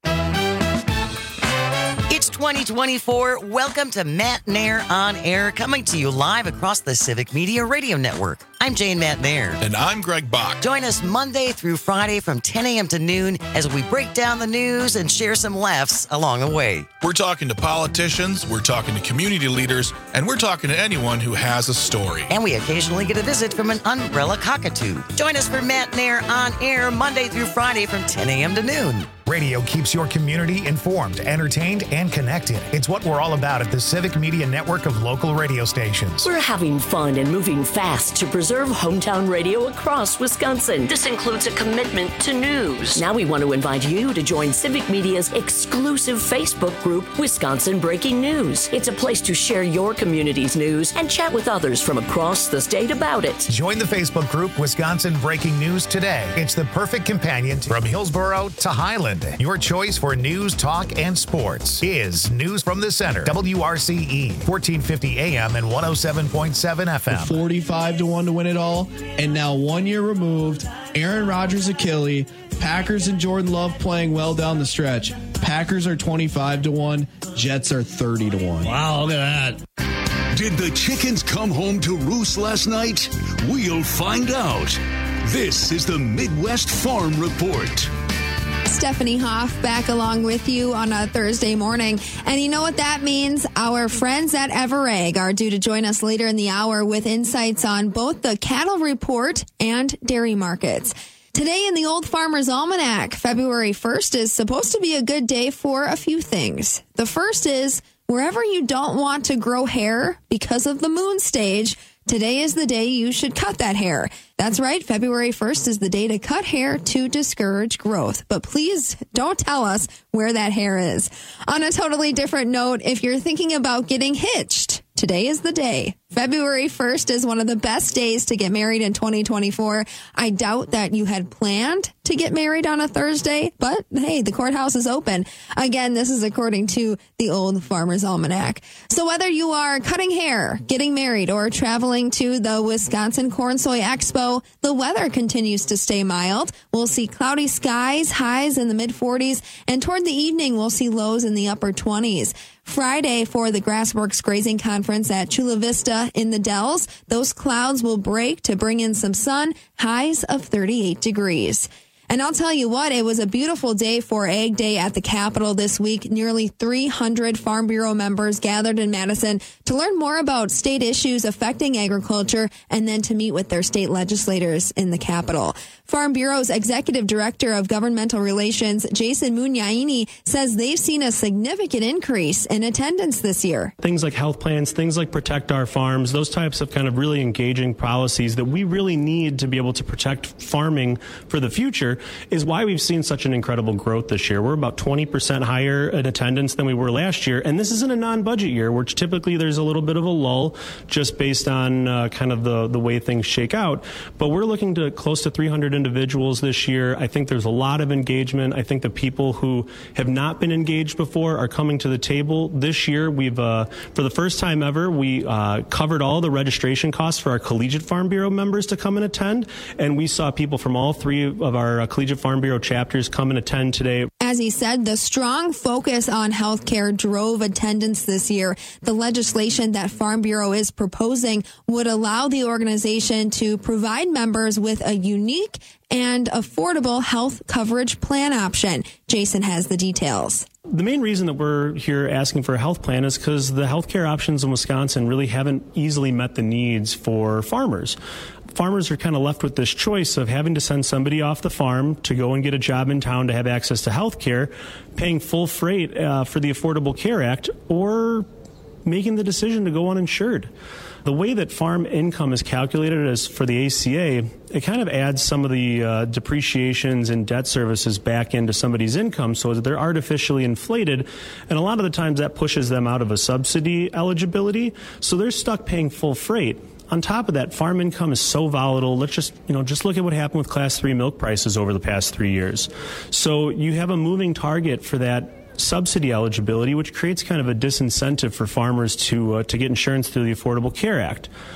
It's 2024. Welcome to Matt Nair On Air, coming to you live across the Civic Media Radio Network. I'm Jane Matt Nair. And I'm Greg Bach. Join us Monday through Friday from 10 a.m. to noon as we break down the news and share some laughs along the way. We're talking to politicians, we're talking to community leaders, and we're talking to anyone who has a story. And we occasionally get a visit from an umbrella cockatoo. Join us for Matt Nair On Air Monday through Friday from 10 a.m. to noon. Radio keeps your community informed, entertained, and connected. It's what we're all about at the Civic Media Network of local radio stations. We're having fun and moving fast to preserve hometown radio across Wisconsin. This includes a commitment to news. Now we want to invite you to join Civic Media's exclusive Facebook group, Wisconsin Breaking News. It's a place to share your community's news and chat with others from across the state about it. Join the Facebook group, Wisconsin Breaking News today. It's the perfect companion from Hillsboro to Highland. Your choice for news, talk, and sports is News from the Center. WRCE, 1450 AM and 107.7 FM. 45-1 to win it all. And now 1 year removed, Aaron Rodgers Achilles. Packers and Jordan Love playing well down the stretch. Packers are 25-1. Jets are 30-1. Wow, look at that. Did the chickens come home to roost last night? We'll find out. This is the Midwest Farm Report. Stephanie Hoff back along with you on a Thursday morning. And you know what that means? Our friends at Everegg are due to join us later in the hour with insights on both the cattle report and dairy markets. Today in the Old Farmer's Almanac, February 1st is supposed to be a good day for a few things. The first is wherever you don't want to grow hair because of the moon stage, today is the day you should cut that hair. That's right. February 1st is the day to cut hair to discourage growth. But please don't tell us where that hair is. On a totally different note, if you're thinking about getting hitched, today is the day. February 1st is one of the best days to get married in 2024. I doubt that you had planned to get married on a Thursday, but hey, the courthouse is open. Again, this is according to the Old Farmer's Almanac. So whether you are cutting hair, getting married, or traveling to the Wisconsin Corn Soy Expo, the weather continues to stay mild. We'll see cloudy skies, highs in the mid-40s, and toward the evening, we'll see lows in the upper 20s. Friday for the Grassworks Grazing Conference at Chula Vista in the Dells, those clouds will break to bring in some sun, highs of 38 degrees. And I'll tell you what, it was a beautiful day for Ag Day at the Capitol this week. Nearly 300 Farm Bureau members gathered in Madison to learn more about state issues affecting agriculture and then to meet with their state legislators in the Capitol. Farm Bureau's Executive Director of Governmental Relations, Jason Munyaini, says they've seen a significant increase in attendance this year. Things like health plans, things like Protect Our Farms, those types of kind of really engaging policies that we really need to be able to protect farming for the future is why we've seen such an incredible growth this year. We're about 20% higher in attendance than we were last year. And this isn't a non-budget year, which typically there's a little bit of a lull just based on kind of the way things shake out. But we're looking to close to 300 individuals this year. I think there's a lot of engagement. I think the people who have not been engaged before are coming to the table. This year, we've, for the first time ever, we covered all the registration costs for our Collegiate Farm Bureau members to come and attend. And we saw people from all three of our Collegiate Farm Bureau chapters come and attend today. As he said, the strong focus on healthcare drove attendance this year. The legislation that Farm Bureau is proposing would allow the organization to provide members with a unique and affordable health coverage plan option. Jason has the details. The main reason that we're here asking for a health plan is because the healthcare options in Wisconsin really haven't easily met the needs for farmers. Farmers are kind of left with this choice of having to send somebody off the farm to go and get a job in town to have access to health care, paying full freight for the Affordable Care Act, or making the decision to go uninsured. The way that farm income is calculated as for the ACA, it kind of adds some of the depreciations and debt services back into somebody's income so that they're artificially inflated. And a lot of the times that pushes them out of a subsidy eligibility. So they're stuck paying full freight. On top of that, farm income is so volatile. Let's just look at what happened with Class 3 milk prices over the past 3 years. So you have a moving target for that subsidy eligibility, which creates kind of a disincentive for farmers to get insurance through the Affordable Care Act.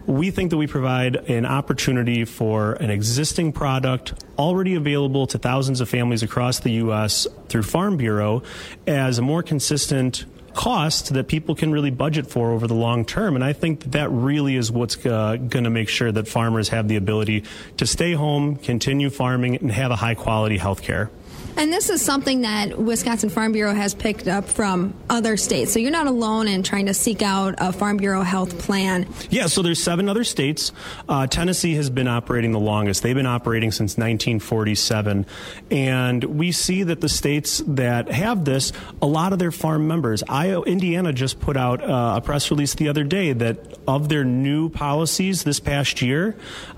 we think that we provide an opportunity for an existing product already available to thousands of families across the U.S. through Farm Bureau as a more consistent cost that people can really budget for over the long term. And I think that really is what's going to make sure that farmers have the ability to stay home, continue farming, and have a high quality health care. And this is something that Wisconsin Farm Bureau has picked up from other states. So you're not alone in trying to seek out a Farm Bureau health plan. Yeah, so there's 7 other states. Tennessee has been operating the longest. They've been operating since 1947. And we see that the states that have this, a lot of their farm members, Indiana just put out a press release the other day that of their new policies this past year,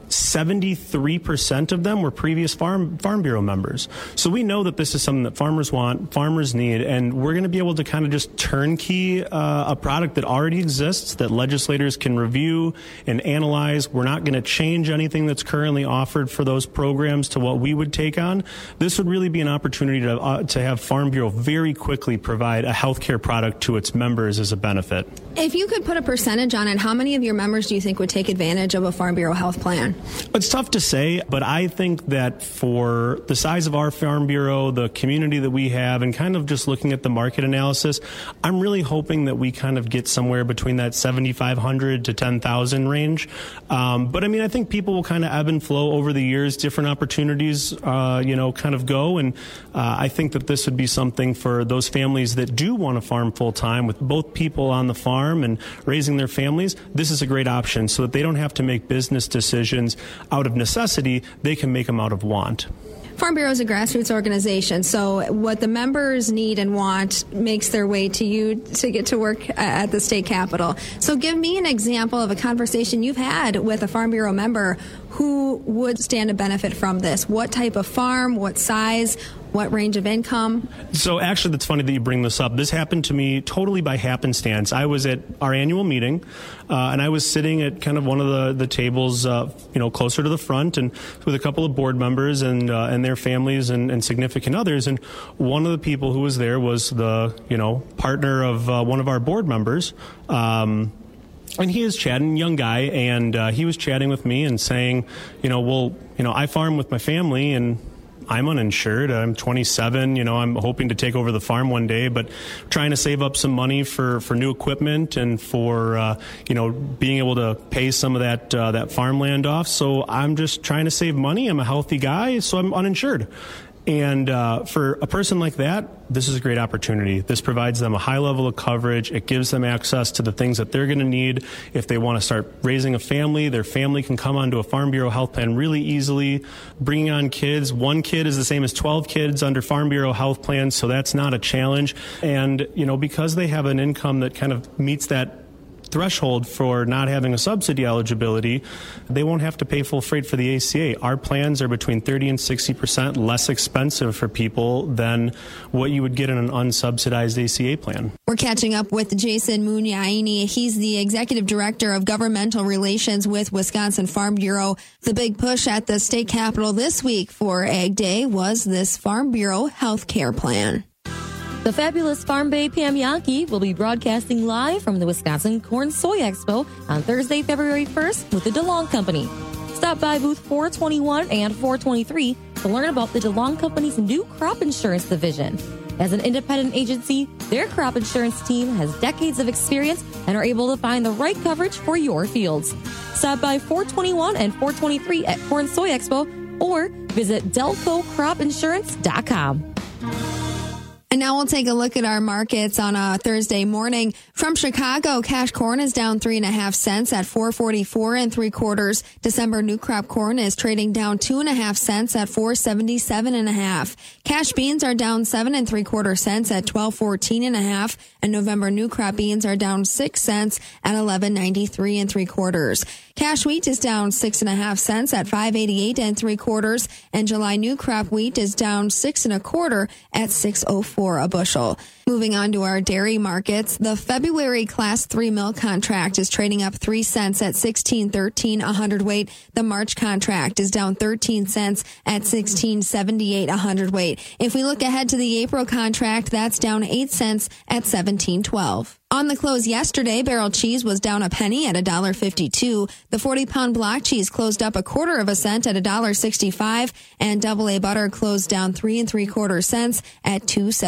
73% of them were previous Farm Bureau members. So we know that this is something that farmers want, farmers need, and we're going to be able to kind of just turnkey a product that already exists that legislators can review and analyze. We're not going to change anything that's currently offered for those programs to what we would take on. This would really be an opportunity to have Farm Bureau very quickly provide a healthcare product to its members as a benefit. If you could put a percentage on it, how many of your members do you think would take advantage of a Farm Bureau health plan? It's tough to say, but I think that for the size of our Farm Bureau, the community that we have, and kind of just looking at the market analysis, I'm really hoping that we kind of get somewhere between that 7,500 to 10,000 range. But I mean, I think people will kind of ebb and flow over the years, different opportunities, kind of go. And I think that this would be something for those families that do want to farm full time with both people on the farm and raising their families. This is a great option so that they don't have to make business decisions out of necessity. They can make them out of want. Farm Bureau is a grassroots organization, so what the members need and want makes their way to you to get to work at the state capitol. So give me an example of a conversation you've had with a Farm Bureau member who would stand to benefit from this. What type of farm, what size, what range of income? So actually, that's funny that you bring this up. This happened to me totally by happenstance. I was at our annual meeting, and I was sitting at kind of one of the tables, closer to the front, and with a couple of board members and their families and significant others. And one of the people who was there was the partner of one of our board members. And he is chatting, young guy, and he was chatting with me and saying, I farm with my family and I'm uninsured. I'm 27. I'm hoping to take over the farm one day, but trying to save up some money for new equipment and for, being able to pay some of that farmland off. So I'm just trying to save money. I'm a healthy guy, so I'm uninsured. And for a person like that, this is a great opportunity. This provides them a high level of coverage. It gives them access to the things that they're going to need. If they want to start raising a family, their family can come onto a Farm Bureau health plan really easily. Bringing on kids, one kid is the same as 12 kids under Farm Bureau health plans, so that's not a challenge. And, because they have an income that kind of meets that threshold for not having a subsidy eligibility, they won't have to pay full freight for the ACA. Our plans are between 30 and 60% less expensive for people than what you would get in an unsubsidized ACA plan. We're catching up with Jason Munyaini. He's the Executive Director of Governmental Relations with Wisconsin Farm Bureau. The big push at the state capitol this week for Ag Day was this Farm Bureau health care plan. The fabulous Farm Babe Pam Yankee will be broadcasting live from the Wisconsin Corn Soy Expo on Thursday, February 1st with the DeLong Company. Stop by booth 421 and 423 to learn about the DeLong Company's new crop insurance division. As an independent agency, their crop insurance team has decades of experience and are able to find the right coverage for your fields. Stop by 421 and 423 at Corn Soy Expo or visit delcocropinsurance.com. And now we'll take a look at our markets on a Thursday morning. From Chicago, cash corn is down 3.5 cents at $4.44 3/4. December new crop corn is trading down 2.5 cents at $4.77 Cash beans are down 7 3/4 cents at $12.14 and November new crop beans are down 6 cents at $11.93 3/4. Cash wheat is down 6.5 cents at $5.88 3/4, and July new crop wheat is down 6 1/4 at $6.04. for a bushel. Moving on to our dairy markets, the February Class 3 milk contract is trading up 3 cents at $16.13 a hundredweight. The March contract is down 13 cents at $16.78 a hundredweight. If we look ahead to the April contract, that's down 8 cents at $17.12. On the close yesterday, barrel cheese was down a penny at $1.52. The 40-pound block cheese closed up 1/4 cent at $1.65, and AA butter closed down 3 3/4 cents at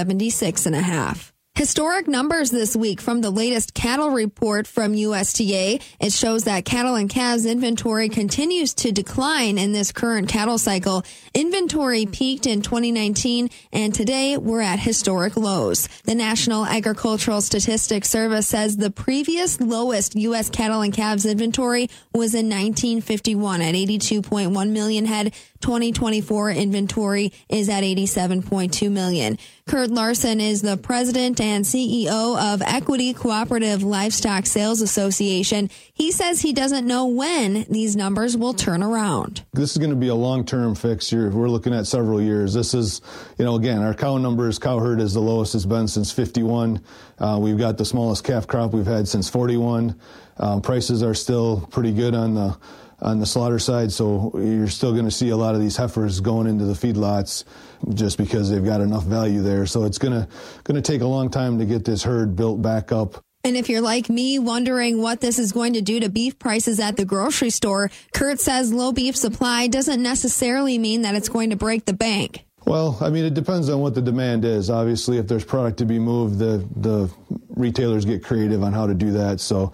$2.76.5. Historic numbers this week from the latest cattle report from USDA. It shows that cattle and calves inventory continues to decline in this current cattle cycle. Inventory peaked in 2019, and today we're at historic lows. The National Agricultural Statistics Service says the previous lowest U.S. cattle and calves inventory was in 1951 at 82.1 million head. 2024 inventory is at 87.2 million. Kurt Larson is the president and CEO of Equity Cooperative Livestock Sales Association. He says he doesn't know when these numbers will turn around. This is going to be a long-term fix here. We're looking at several years. This is, again, our cow herd is the lowest it's been since 51. We've got the smallest calf crop we've had since 41. Prices are still pretty good on the slaughter side, so you're still going to see a lot of these heifers going into the feedlots just because they've got enough value there. So it's going to take a long time to get this herd built back up. And if you're like me wondering what this is going to do to beef prices at the grocery store, Kurt says low beef supply doesn't necessarily mean that it's going to break the bank. Well, it depends on what the demand is. Obviously, if there's product to be moved, the retailers get creative on how to do that. So,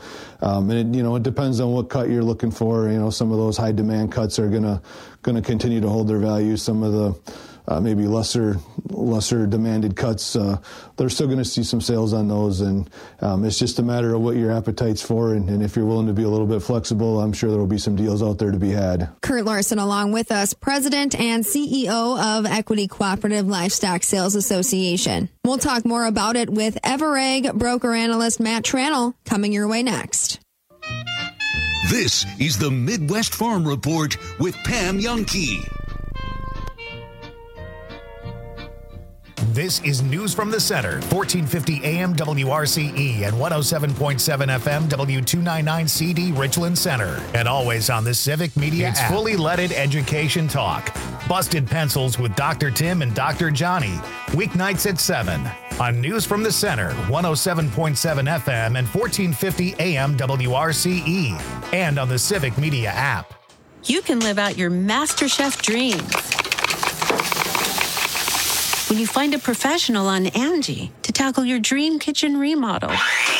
it depends on what cut you're looking for. Some of those high demand cuts are gonna continue to hold their value. Some of the maybe lesser demanded cuts, they're still going to see some sales on those, and it's just a matter of what your appetite's for, and if you're willing to be a little bit flexible, I'm sure there will be some deals out there to be had. Kurt Larson along with us, president and CEO of Equity Cooperative Livestock Sales Association. We'll talk more about it with Everegg broker analyst Matt Tranel coming your way next. This is the Midwest Farm Report with Pam Jahnke. This is News from the Center, 1450 AM WRCE and 107.7 FM W299CD Richland Center. And always on the Civic Media app. It's fully leaded education talk. Busted Pencils with Dr. Tim and Dr. Johnny. Weeknights at 7 on News from the Center, 107.7 FM and 1450 AM WRCE. And on the Civic Media app. You can live out your MasterChef dreams when you find a professional on Angie to tackle your dream kitchen remodel.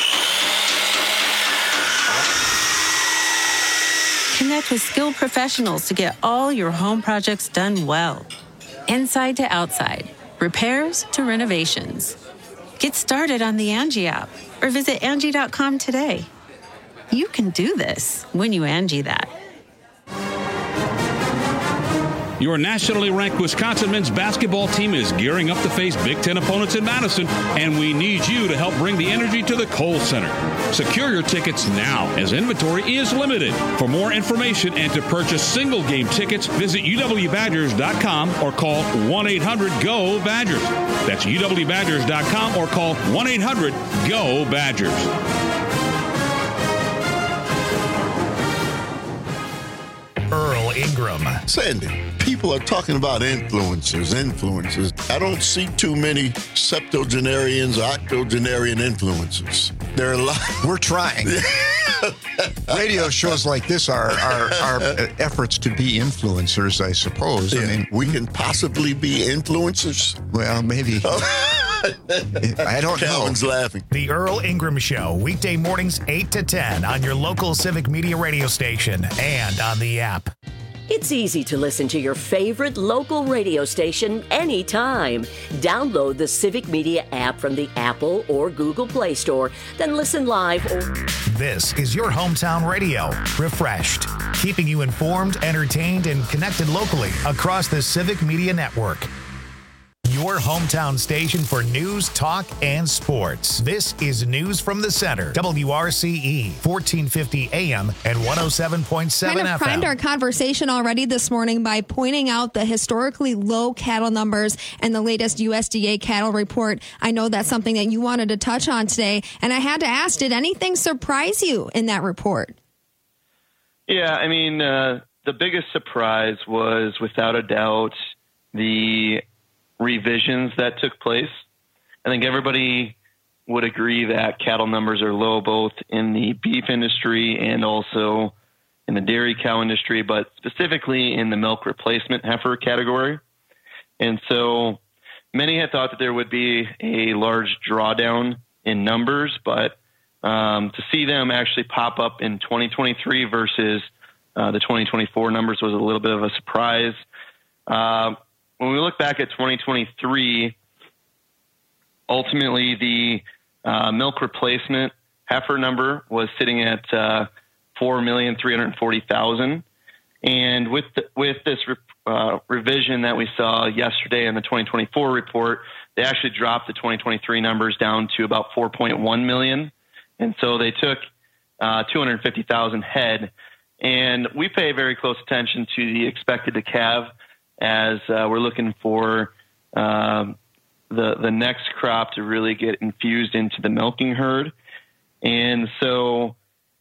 Connect with skilled professionals to get all your home projects done well. Inside to outside, repairs to renovations. Get started on the Angie app or visit Angie.com today. You can do this when you Angie that. Your nationally ranked Wisconsin men's basketball team is gearing up to face Big Ten opponents in Madison, and we need you to help bring the energy to the Kohl Center. Secure your tickets now, as inventory is limited. For more information and to purchase single-game tickets, visit uwbadgers.com or call 1-800-GO-BADGERS. That's uwbadgers.com or call 1-800-GO-BADGERS. Earl Ingram. Sandy, people are talking about influencers. I don't see too many septuagenarians or octogenarian influencers. There are a lot. We're trying. Radio shows like this are efforts to be influencers, I suppose. Yeah. I mean, we can possibly be influencers. Well, maybe. I don't Calvin's know. laughing. The Earl Ingram Show, weekday mornings 8 to 10 on your local Civic Media radio station and on the app. It's easy to listen to your favorite local radio station anytime. Download the Civic Media app from the Apple or Google Play Store, then listen live or... This is your hometown radio, refreshed, keeping you informed, entertained, and connected locally across the Civic Media network. your hometown station for news, talk, and sports. This is News from the Center, WRCE, 1450 AM and 107.7 kind of FM. primed our conversation already this morning by pointing out the historically low cattle numbers and the latest USDA cattle report. I know that's something that you wanted to touch on today, and I had to ask, did anything surprise you in that report? Yeah, I mean, the biggest surprise was, without a doubt, the revisions that took place. I think everybody would agree that cattle numbers are low, both in the beef industry and also in the dairy cow industry, but specifically in the milk replacement heifer category. And so many had thought that there would be a large drawdown in numbers, but to see them actually pop up in 2023 versus the 2024 numbers was a little bit of a surprise. When we look back at 2023, ultimately the milk replacement heifer number was sitting at 4,340,000, and with this revision that we saw yesterday in the 2024 report, they actually dropped the 2023 numbers down to about 4.1 million, and so they took 250,000 head. And we pay very close attention to the expected to calve as we're looking for the next crop to really get infused into the milking herd. And so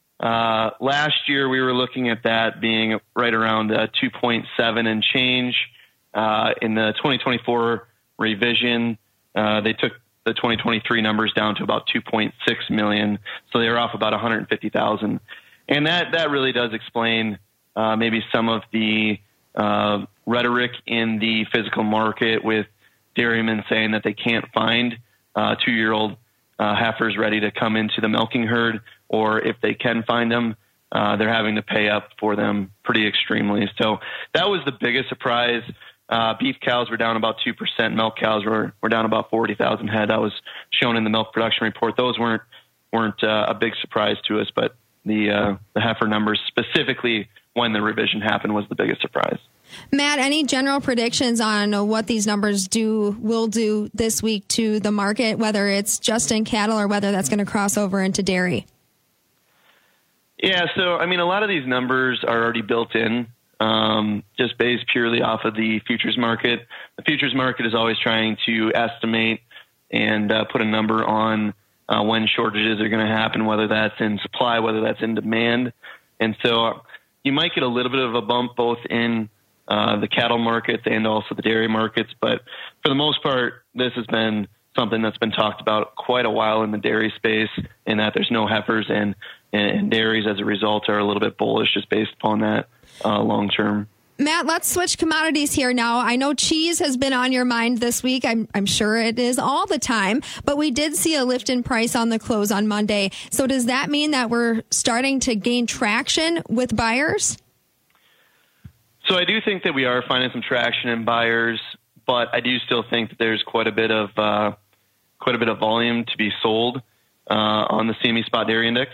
last year we were looking at that being right around 2.7 and change. In the 2024 revision, they took the 2023 numbers down to about 2.6 million. So they were off about 150,000. And that really does explain maybe some of the rhetoric in the physical market, with dairymen saying that they can't find 2-year-old heifers ready to come into the milking herd, or if they can find them, they're having to pay up for them pretty extremely. So that was the biggest surprise. Beef cows were down about 2%. Milk cows were down about 40,000 head. That was shown in the milk production report. Those weren't a big surprise to us, but the heifer numbers, specifically when the revision happened, was the biggest surprise. Matt, any general predictions on what these numbers will do this week to the market, whether it's just in cattle or whether that's going to cross over into dairy? Yeah, so I mean, a lot of these numbers are already built in, just based purely off of the futures market. The futures market is always trying to estimate and put a number on when shortages are going to happen, whether that's in supply, whether that's in demand. And so you might get a little bit of a bump both in the cattle markets and also the dairy markets. But for the most part, this has been something that's been talked about quite a while in the dairy space, in that there's no heifers, and dairies as a result are a little bit bullish just based upon that long term. Matt, let's switch commodities here now. I know cheese has been on your mind this week. I'm sure it is all the time, but we did see a lift in price on the close on Monday. So does that mean that we're starting to gain traction with buyers? So I do think that we are finding some traction in buyers, but I do still think that there's quite a bit of volume to be sold on the CME Spot Dairy Index.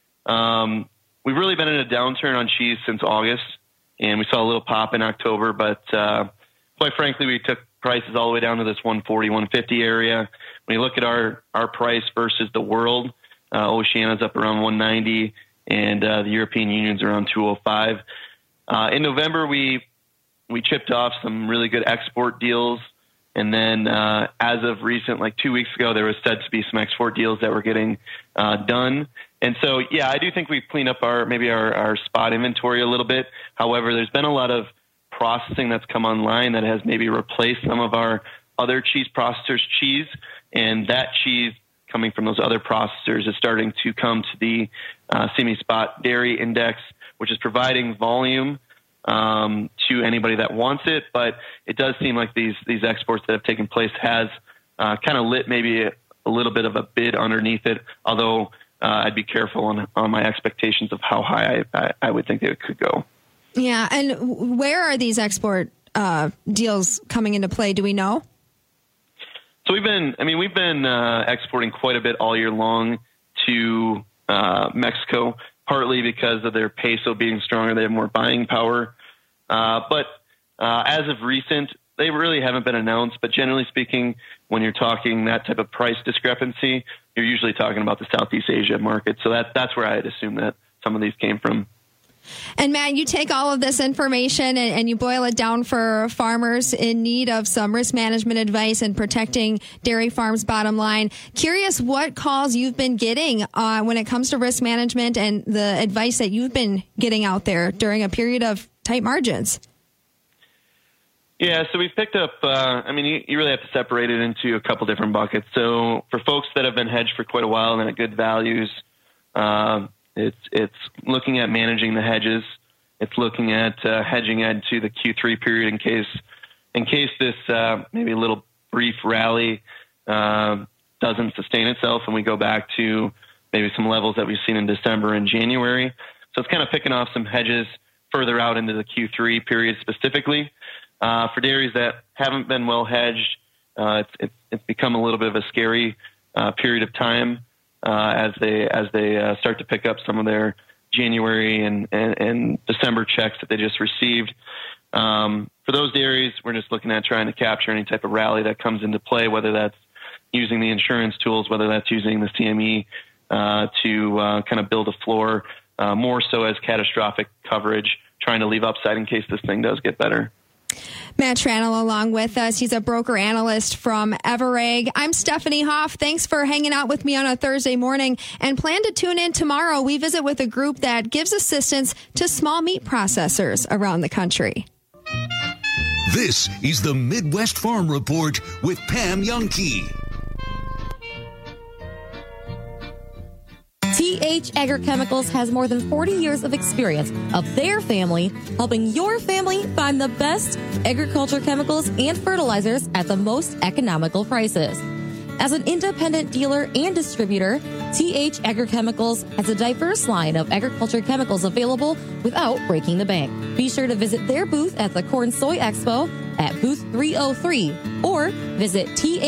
We've really been in a downturn on cheese since August, and we saw a little pop in October, but quite frankly, we took prices all the way down to this 140, 150 area. When you look at our price versus the world, Oceania's up around 190, and the European Union's around 205. In November, we chipped off some really good export deals, and then as of recent, like 2 weeks ago, there was said to be some export deals that were getting done. And so, yeah, I do think we've cleaned up our spot inventory a little bit. However, there's been a lot of processing that's come online that has maybe replaced some of our other cheese processors' cheese, and that cheese coming from those other processors is starting to come to the CME Spot Dairy Index, which is providing volume to anybody that wants it. But it does seem like these exports that have taken place has kind of lit maybe a little bit of a bid underneath it, although I'd be careful on my expectations of how high I would think it could go. Yeah, and where are these export deals coming into play? Do we know? So we've been exporting quite a bit all year long to Mexico, partly because of their peso being stronger. They have more buying power. But as of recent, they really haven't been announced, but generally speaking, when you're talking that type of price discrepancy, you're usually talking about the Southeast Asia market. So that's where I'd assume that some of these came from. And Matt, you take all of this information and you boil it down for farmers in need of some risk management advice and protecting dairy farms' bottom line. Curious what calls you've been getting when it comes to risk management and the advice that you've been getting out there during a period of tight margins. Yeah, so we've picked up, you really have to separate it into a couple different buckets. So for folks that have been hedged for quite a while and at good values, it's looking at managing the hedges. It's looking at hedging into the Q3 period in case this maybe a little brief rally doesn't sustain itself and we go back to maybe some levels that we've seen in December and January. So it's kind of picking off some hedges further out into the Q3 period specifically. For dairies that haven't been well hedged, it's become a little bit of a scary period of time as they start to pick up some of their January and December checks that they just received. For those dairies, we're just looking at trying to capture any type of rally that comes into play, whether that's using the insurance tools, whether that's using the CME to kind of build a floor, more so as catastrophic coverage, trying to leave upside in case this thing does get better. Matt Tranel along with us. He's a broker analyst from Everegg. I'm Stephanie Hoff. Thanks for hanging out with me on a Thursday morning, and plan to tune in tomorrow. We visit with a group that gives assistance to small meat processors around the country. This is the Midwest Farm Report with Pam Jahnke. TH Agrochemicals has more than 40 years of experience of their family helping your family find the best agriculture chemicals and fertilizers at the most economical prices. As an independent dealer and distributor, TH Agrochemicals has a diverse line of agriculture chemicals available without breaking the bank. Be sure to visit their booth at the Corn Soy Expo at booth 303 or visit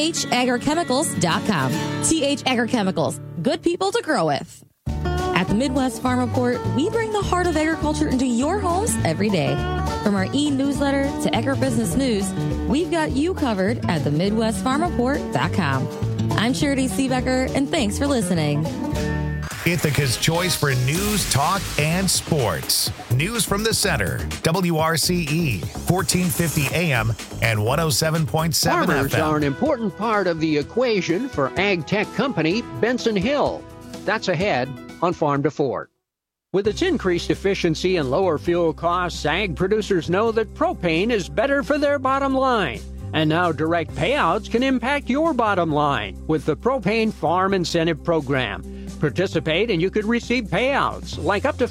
thagrochemicals.com. TH Agrochemicals, good people to grow with. At the Midwest Farm Report, we bring the heart of agriculture into your homes every day. From our e-newsletter to agribusiness news, we've got you covered at themidwestfarmreport.com. I'm Charity Seebecker, and thanks for listening. Ithaca's choice for news, talk, and sports. News from the center. WRCE, 1450 AM and 107.7 Farmers FM. are an important part of the equation for ag tech company Benson Hill. That's ahead on Farm to Fork. With its increased efficiency and lower fuel costs, ag producers know that propane is better for their bottom line. And now direct payouts can impact your bottom line with the Propane Farm Incentive Program. Participate and you could receive payouts like up to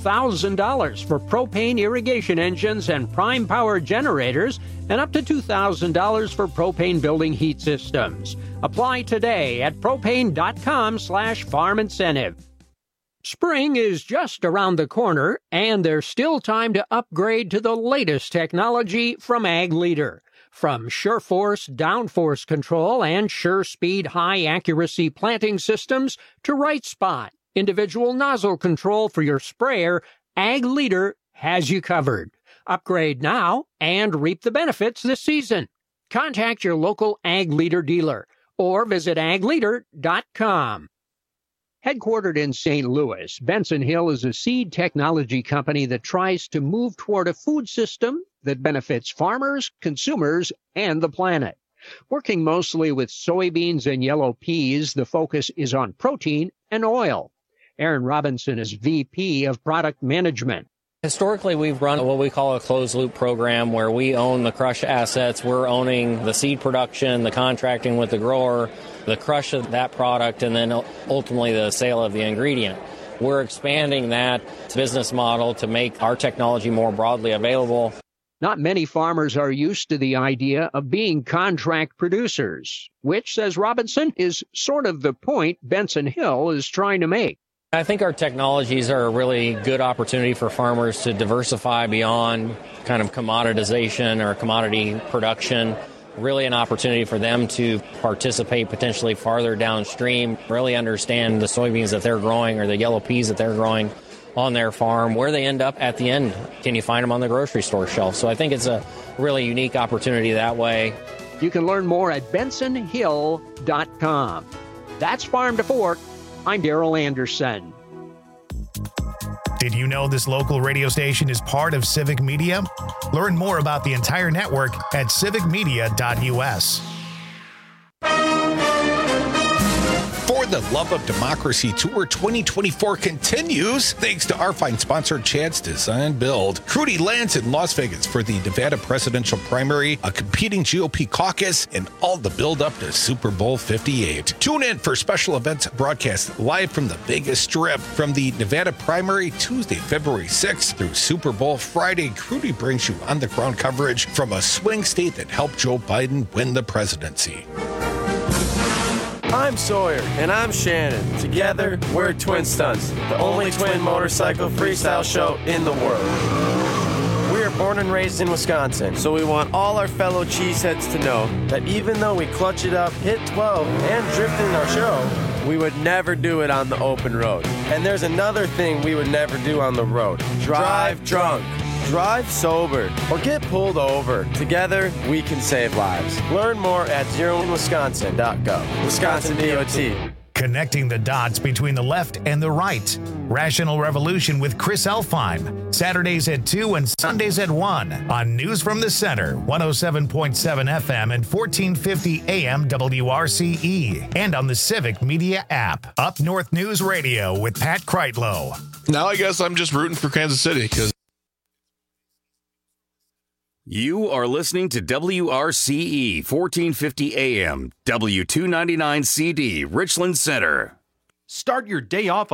$5,000 for propane irrigation engines and prime power generators and up to $2,000 for propane building heat systems. Apply today at propane.com/farm incentive. Spring is just around the corner, and there's still time to upgrade to the latest technology from Ag Leader. From SureForce downforce control and SureSpeed high-accuracy planting systems to Right Spot, individual nozzle control for your sprayer, Ag Leader has you covered. Upgrade now and reap the benefits this season. Contact your local Ag Leader dealer or visit agleader.com. Headquartered in St. Louis, Benson Hill is a seed technology company that tries to move toward a food system that benefits farmers, consumers, and the planet. Working mostly with soybeans and yellow peas, the focus is on protein and oil. Aaron Robinson is VP of Product Management. Historically, we've run what we call a closed-loop program where we own the crush assets. We're owning the seed production, the contracting with the grower, the crush of that product, and then ultimately the sale of the ingredient. We're expanding that business model to make our technology more broadly available. Not many farmers are used to the idea of being contract producers, which, says Robinson, is sort of the point Benson Hill is trying to make. I think our technologies are a really good opportunity for farmers to diversify beyond kind of commoditization or commodity production. Really an opportunity for them to participate potentially farther downstream, really understand the soybeans that they're growing or the yellow peas that they're growing, on their farm. Where they end up at the end, can you find them on the grocery store shelf? So I think it's a really unique opportunity that way. You can learn more at bensonhill.com. That's Farm to Fork. I'm Daryl Anderson. Did you know this local radio station is part of Civic Media? Learn more about the entire network at civicmedia.us. For the Love of Democracy Tour 2024 continues thanks to our fine sponsor, Chad's Design Build. Rudy lands in Las Vegas for the Nevada presidential primary, a competing GOP caucus, and all the build-up to Super Bowl 58. Tune in for special events broadcast live from the Vegas Strip from the Nevada primary Tuesday, February 6th through Super Bowl Friday. Rudy brings you on-the-ground coverage from a swing state that helped Joe Biden win the presidency. I'm Sawyer. And I'm Shannon. Together, we're Twin Stunts, the only twin motorcycle freestyle show in the world. We are born and raised in Wisconsin, so we want all our fellow cheeseheads to know that even though we clutch it up, hit 12, and drift in our show, we would never do it on the open road. And there's another thing we would never do on the road. Drive drunk. Drive sober or get pulled over. Together, we can save lives. Learn more at zeroinwisconsin.gov. Wisconsin DOT. Connecting the dots between the left and the right. Rational Revolution with Chris Elfheim. Saturdays at 2 and Sundays at 1 on News from the Center, 107.7 FM and 1450 AM WRCE. And on the Civic Media app. Up North News Radio with Pat Kreitlow. Now I guess I'm just rooting for Kansas City because you are listening to WRCE 1450 AM, W299 CD, Richland Center. Start your day off